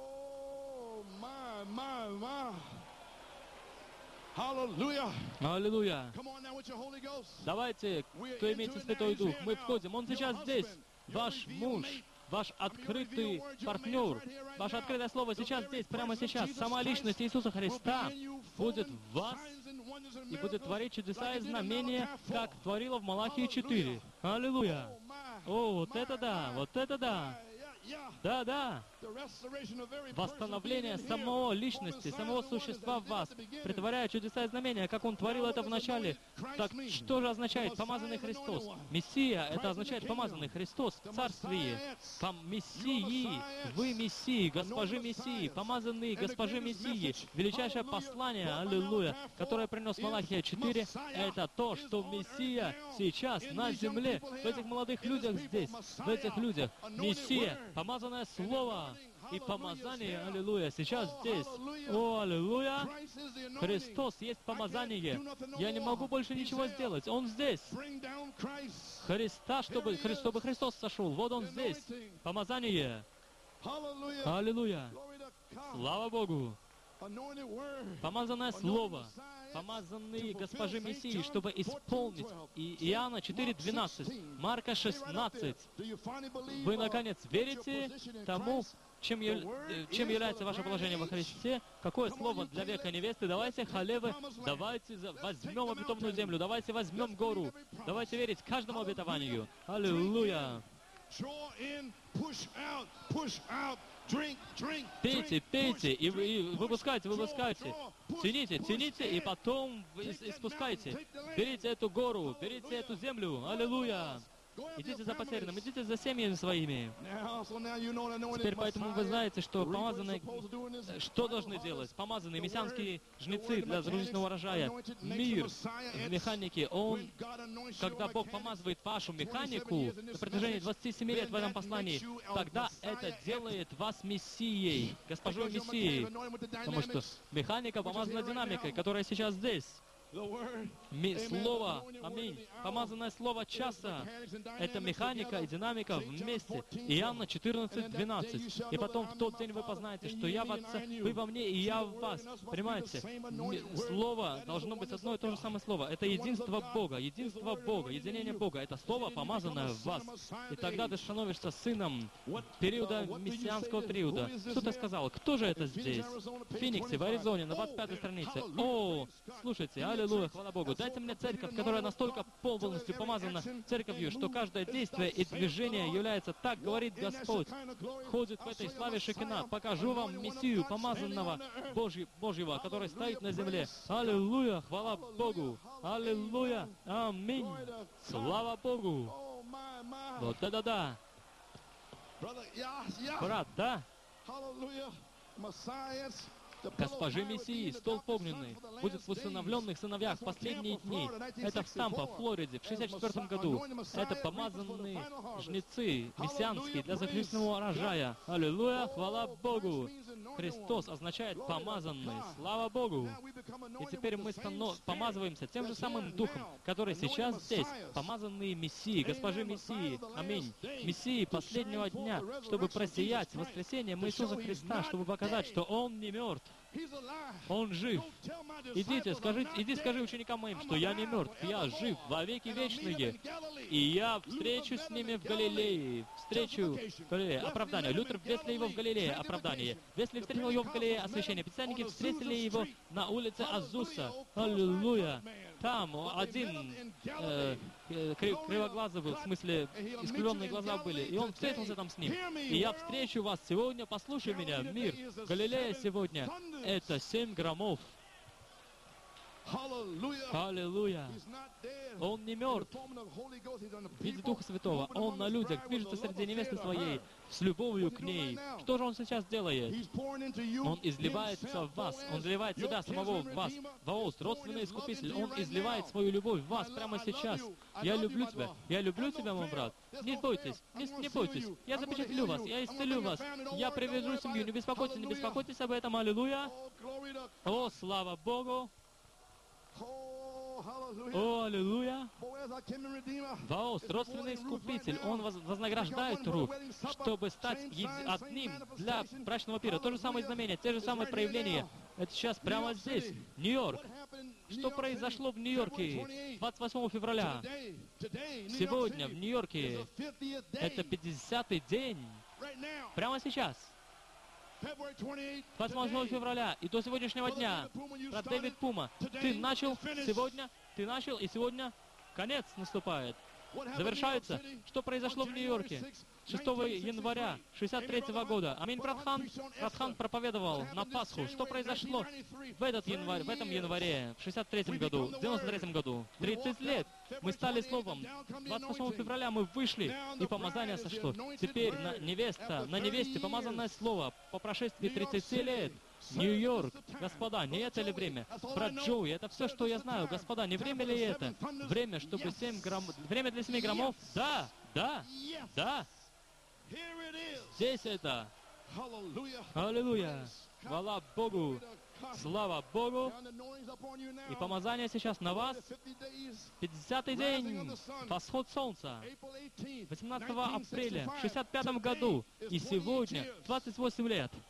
Аллилуйя. Давайте, кто имеет Святой Дух, мы входим. Он сейчас здесь. Ваш муж, ваш открытый партнер, ваше открытое слово сейчас здесь, прямо сейчас. Сама личность Иисуса Христа будет в вас и будет творить чудеса и знамения, как творила в Малахии четыре. Аллилуйя. О, вот это да, вот это да. Да, да. Восстановление самого личности, самого существа в вас, притворяя чудеса и знамения, как Он творил это в начале. Так что же означает помазанный Христос? Мессия, это означает помазанный Христос в Царстве. Пом Мессии, вы Мессии, госпожи Мессии, помазанные госпожи Мессии. Величайшее послание, аллилуйя, которое принес Малахия четыре, это то, что Мессия сейчас на земле, в этих молодых людях здесь, в этих людях. Мессия, помазанное Слово и помазание, аллилуйя, сейчас здесь. О, аллилуйя! Христос есть помазание. Я не могу больше ничего сделать. Он здесь. Христа, чтобы, чтобы Христос сошел. Вот Он здесь. Помазание. Аллилуйя! Слава Богу! Помазанное Слово, помазанные госпожи Мессии, чтобы исполнить И- Иоанна четыре двенадцать, Марка шестнадцать. Вы, наконец, верите тому, чем, яв- э, чем является ваше положение во Христе? Какое слово для века невесты? Давайте, халевы, давайте за- возьмем обетованную землю, давайте возьмем гору, давайте верить каждому обетованию. Аллилуйя! Пейте, пейте, и, вы- и выпускайте, выпускайте. Тяните, тяните, и потом вы ис- испускайте. Берите эту гору, берите эту землю. Аллилуйя! Идите за потерянным, идите за семьями своими. Теперь поэтому вы знаете, что помазанные, что должны делать? Помазанные мессианские жнецы для загрузительного урожая. Мир в механике, он, когда Бог помазывает вашу механику на протяжении двадцати семи лет в этом послании, тогда это делает вас Мессией, госпожой Мессией. Потому что механика помазана динамикой, которая сейчас здесь. Ми- Слово, аминь, помазанное слово часа, это механика и динамика вместе. Иоанна четырнадцать двенадцать. И потом в тот день вы познаете, что я в Отце, вы во мне, и я в вас. Понимаете? Ми- Слово должно быть одно и то же самое слово. Это единство Бога, единство Бога, единение Бога. Это слово, помазанное в вас. И тогда ты становишься сыном периода, мессианского периода. Кто ты сказал? Кто же это здесь? В Фениксе, в Аризоне, на двадцать пятой странице. О, слушайте, аллилуйя, хвала Богу. Дайте мне церковь, которая настолько полностью помазана церковью, что каждое действие и движение является, так говорит Господь, ходит в этой славе Шекина. Покажу вам Мессию, помазанного Божьи- Божьего, который стоит на земле. Аллилуйя, хвала Богу. Аллилуйя, аминь. Слава Богу. Вот да-да-да. Брат, да? Госпожи Мессии, столб огненный, будет в усыновленных сыновьях в последние дни. Это в Тампа, в Флориде, в шестьдесят четвёртом году. Это помазанные жнецы, мессианские, для заключительного урожая. Аллилуйя, хвала Богу! Христос означает помазанный. Слава Богу! И теперь мы стано- помазываемся тем же самым Духом, который сейчас здесь. Помазанные Мессии, госпожи Мессии. Аминь. Мессии последнего дня, чтобы просиять воскресением Иисуса Христа, чтобы показать, что Он не мертв. Он жив. Идите, скажи, иди скажи ученикам моим, что я не мертв, я жив во веки вечные. И я встречу с ними в Галилее. Встречу в Галилее. Оправдание. Лютер встретил его в Галилее. Оправдание. Весли встретил его в Галилее. Освящение. Пятидесятники встретили его на улице Азуса. Аллилуйя. Там один э, э, кри- кривоглазый был, в смысле, искривленные глаза были. И он встретился там с ним. И я встречу вас сегодня, послушай меня, мир. Галилея сегодня — это семь громов. Аллилуйя. Он не мертв. В виде Духа Святого. Он на людях движется среди невесты своей с любовью к ней. Что же Он сейчас делает? Он изливается в вас. Он изливает себя самого в вас. Воос, родственный искупитель. Он изливает свою любовь в вас прямо сейчас. Я люблю тебя. Я люблю тебя, мой брат. Не бойтесь. Не, не бойтесь. Я запечатлю вас. Я исцелю вас. Я привяжу семью. Не беспокойтесь, не беспокойтесь об этом. Аллилуйя. О, слава Богу. О, аллилуйя! Воос, родственный искупитель, Он воз- вознаграждает труд, чтобы стать еди- одним для брачного пира. То же самое знамение, те же самые проявления. Это сейчас прямо здесь, Нью-Йорк. Что произошло в Нью-Йорке двадцать восьмого февраля? Сегодня в Нью-Йорке это пятидесятый день. Прямо сейчас. двадцать восьмого февраля и до сегодняшнего дня. Брат Дэвид Пума, ты начал сегодня, ты начал, и сегодня конец наступает. Завершается. Что произошло в Нью-Йорке шестого января шестьдесят третьего года? Аминь, брат Хан. Брат Хан проповедовал на Пасху. Что произошло в, этот январь, в этом январе, в шестьдесят третьем году, в девяносто третьем году? тридцать лет. Мы стали словом. двадцать восьмого февраля мы вышли, и помазание сошло. Теперь на невеста, на невесте помазанное слово по прошествии тридцати лет. Нью-Йорк, господа, не это ли время? Брат Джоуи, это все, что я знаю. Господа, не время ли это? Время, чтобы семь грамм... Время для семи граммов? Да, да, да. Здесь это. Аллилуйя. Хвала Богу. Слава Богу. И помазание сейчас на вас. пятидесятый день. Восход солнца. восемнадцатого апреля в шестьдесят пятом году. И сегодня двадцать восемь лет.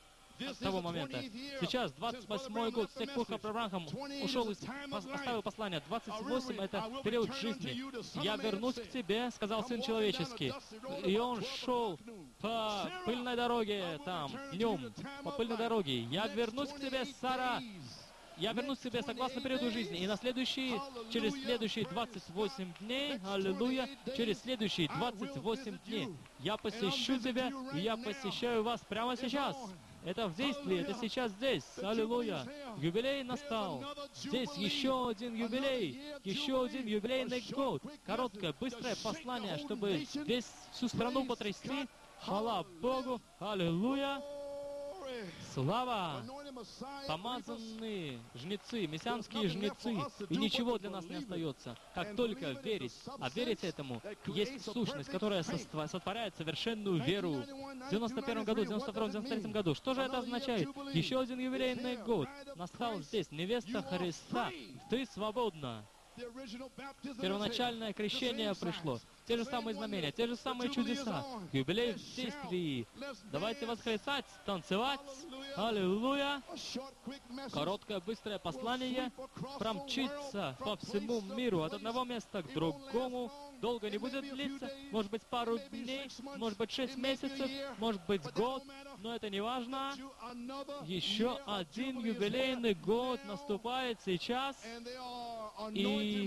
того момента. Сейчас двадцать восьмой год, с тех пор, как Авраам ушел и оставил послание. двадцать восемь — это период жизни. «Я вернусь к тебе», — сказал Сын Человеческий. И он шел по пыльной дороге там, днем, по пыльной дороге. «Я вернусь к тебе, Сара». Я вернусь к тебе согласно периоду жизни. И на следующие, через следующие двадцать восемь дней, аллилуйя, через следующие двадцать восемь дней я посещу тебя, и я посещаю вас прямо сейчас. Это в действии, это сейчас здесь. Аллилуйя. Юбилей настал. Здесь еще один юбилей, еще один юбилейный год. Короткое, быстрое послание, чтобы весь, всю страну потрясти. Хвала Богу. Аллилуйя. Слава! Помазанные жнецы, мессианские жнецы, и ничего для нас не остается, как только верить. А верить этому есть сущность, которая сотворяет совершенную веру. В девяносто первом году, девяносто втором, девяносто третьем году. Что же это означает? Еще один юбилейный год. Настал здесь невеста Христа. Ты свободна. Первоначальное крещение пришло. Те же самые знамения, те же самые чудеса. Юбилей в действии. Давайте восклицать, танцевать. Аллилуйя. Короткое, быстрое послание промчится по всему миру от одного места к другому. Долго не будет длиться. Может быть, пару дней, может быть, шесть месяцев, может быть, год. Но это не важно. Еще один юбилейный год наступает сейчас. И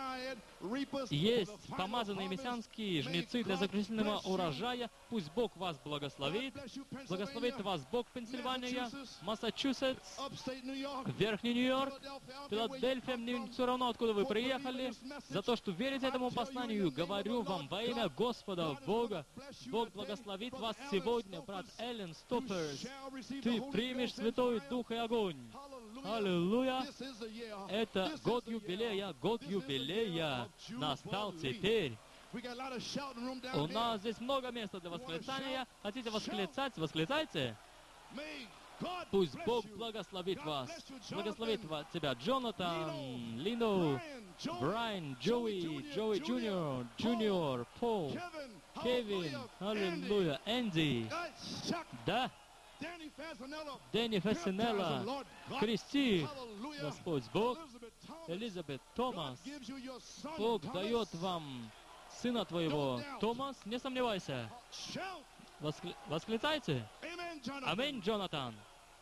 есть помазанные мессианские жнецы для заключительного урожая. Пусть Бог вас благословит. Благословит вас Бог, Пенсильвания, Массачусетс, Верхний Нью-Йорк, Филадельфия. Мне все равно, откуда вы приехали. За то, что верите этому посланию, говорю вам во имя Господа Бога. Бог благословит вас сегодня, брат Эллен Стопперс. Ты примешь Святой Дух и огонь. Аллилуйя! Это год юбилея, год юбилея настал теперь. У нас здесь много места для восклицания. Хотите восклицать? Восклицайте. Пусть Бог благословит вас. Благословит вас, тебя Джонатан, Лино, Брайан, Джоуи, Джоуи Джуниор, Джуниор, Пол, Кевин, аллилуйя, Энди. Да. Дэнни Фессинелла, Христи, Господь Бог, Элизабет Томас, Бог дает вам сына твоего. Томас, не сомневайся. Воскли... Восклицайте. Аминь, Джонатан.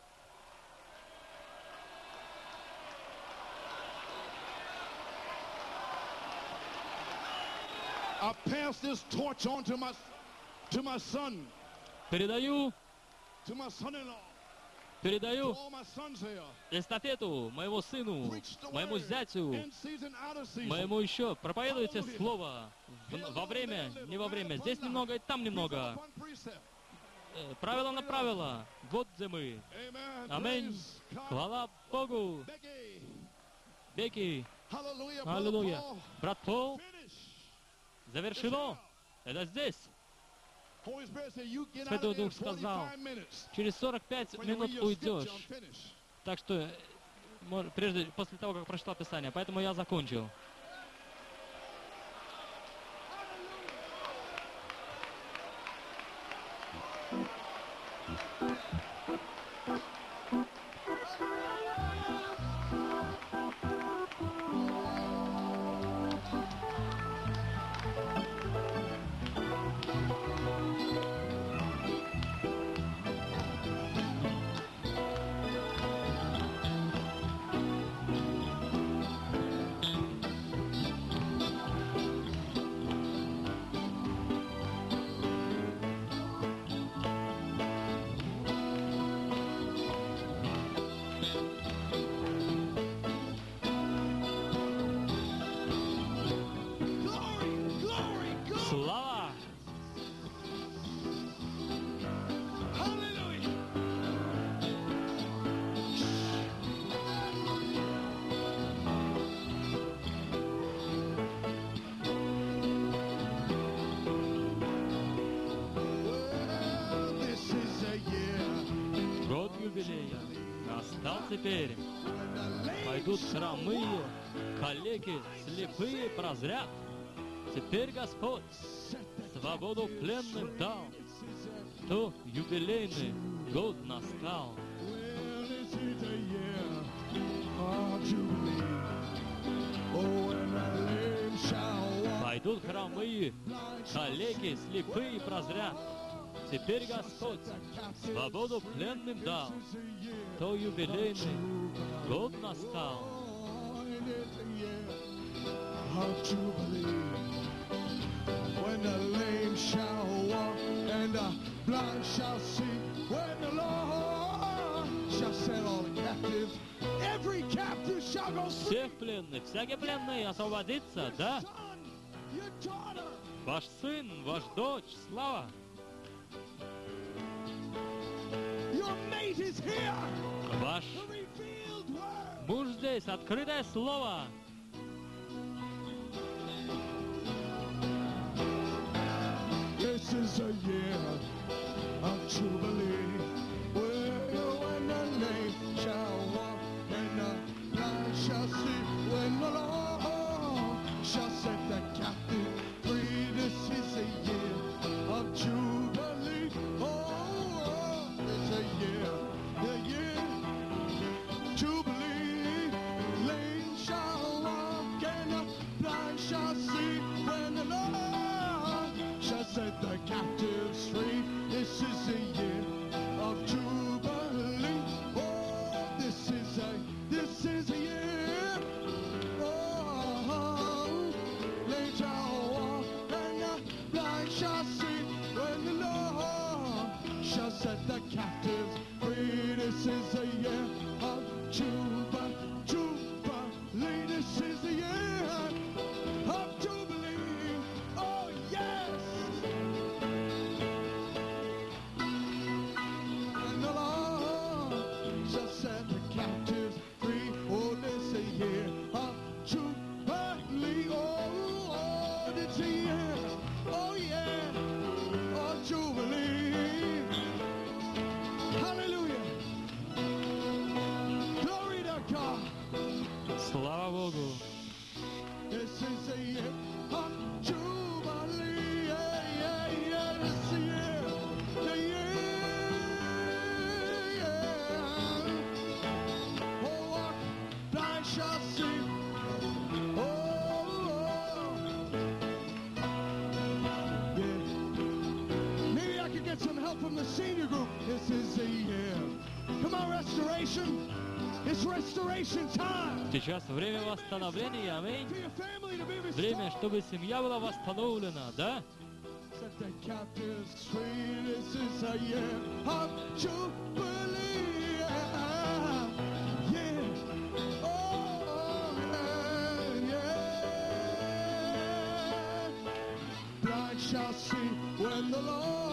I pass this torch on to my, to my son. Передаю To my son-in-law, Передаю to all my sons here, эстафету моему сыну, preach the моему word зятю, in season, out of season. моему еще. Проповедуйте слово в- во время, не во время. Здесь немного и там немного. One precept. Э, Правило на правило. Вот где мы. Amen. Аминь. Praise God. Хвала Богу. Becky. Беки. Hallelujah. Brother Аллилуйя. Paul. Брат Пол, Finish. завершено. Это здесь. Holy Spirit said, you get out Святой of there in Дух сказал, forty-five minutes. через сорок пять When you минут read your scripture, уйдешь. I'm finished. Так что, мож- прежде, после того, как прочитал Писание. Поэтому я закончил. Glory, glory, glory. Слава! Hallelujah. Well, this is a year Год юбилея настал теперь. when the lame Пойдут shall хромые, walk. калеки, слепые прозрят. Теперь Господь свободу пленным дал. This is a что юбилейный год настал. Well, this is a year of Jubilee. Oh, and the lame shall walk. Пойдут хромые, коллеги слепые прозрят. Теперь Господь свободу пленным дал. То юбилейный год настал. Of Jubilee, when the lame shall walk and the blind shall see, when the Lord shall set all the captives, every captive shall go free. Всех пленных, всякий пленный освободится, да? Son, your daughter, Ваш сын, ваш дочь, слава. your mate is here. Ваш The revealed word. муж здесь, открытое слово. This is a year of Jubilee, where when the lame shall walk and the blind shall see, when the Lord shall set the captive free. This is a year of Jubilee. Oh, it's a year, the year Jubilee. Lame shall walk and the blind shall see, when the Lord shall set the captives free. This is a year of Jubilee. Oh, this is a, this is a year. Oh, lame shall walk and the blind shall see, when the Lord shall set the captives free. This is a year of Jubilee. Jubilee. This is the year of Jubilee. Oh, yes. And the Lord shall set the captives free. Oh, this is a year of Jubilee. Oh, oh, it's a year. Oh, yeah. Of Jubilee. Hallelujah. Glory to God. Слава Богу. This is a year of Jubilee. Yeah, yeah, yeah. This is a year. The year. Yeah. Oh, what blind shall see. Oh, oh. Yeah. Maybe I could get some help from the senior group. This is a year. Come on, restoration. It's restoration time. Сейчас время восстановления, аминь. For your family to be Время, restored. чтобы семья была восстановлена, да? Set the captives free. This is a year of Jubilee. Yeah. Yeah. Oh, yeah, yeah. Blind shall see when the Lord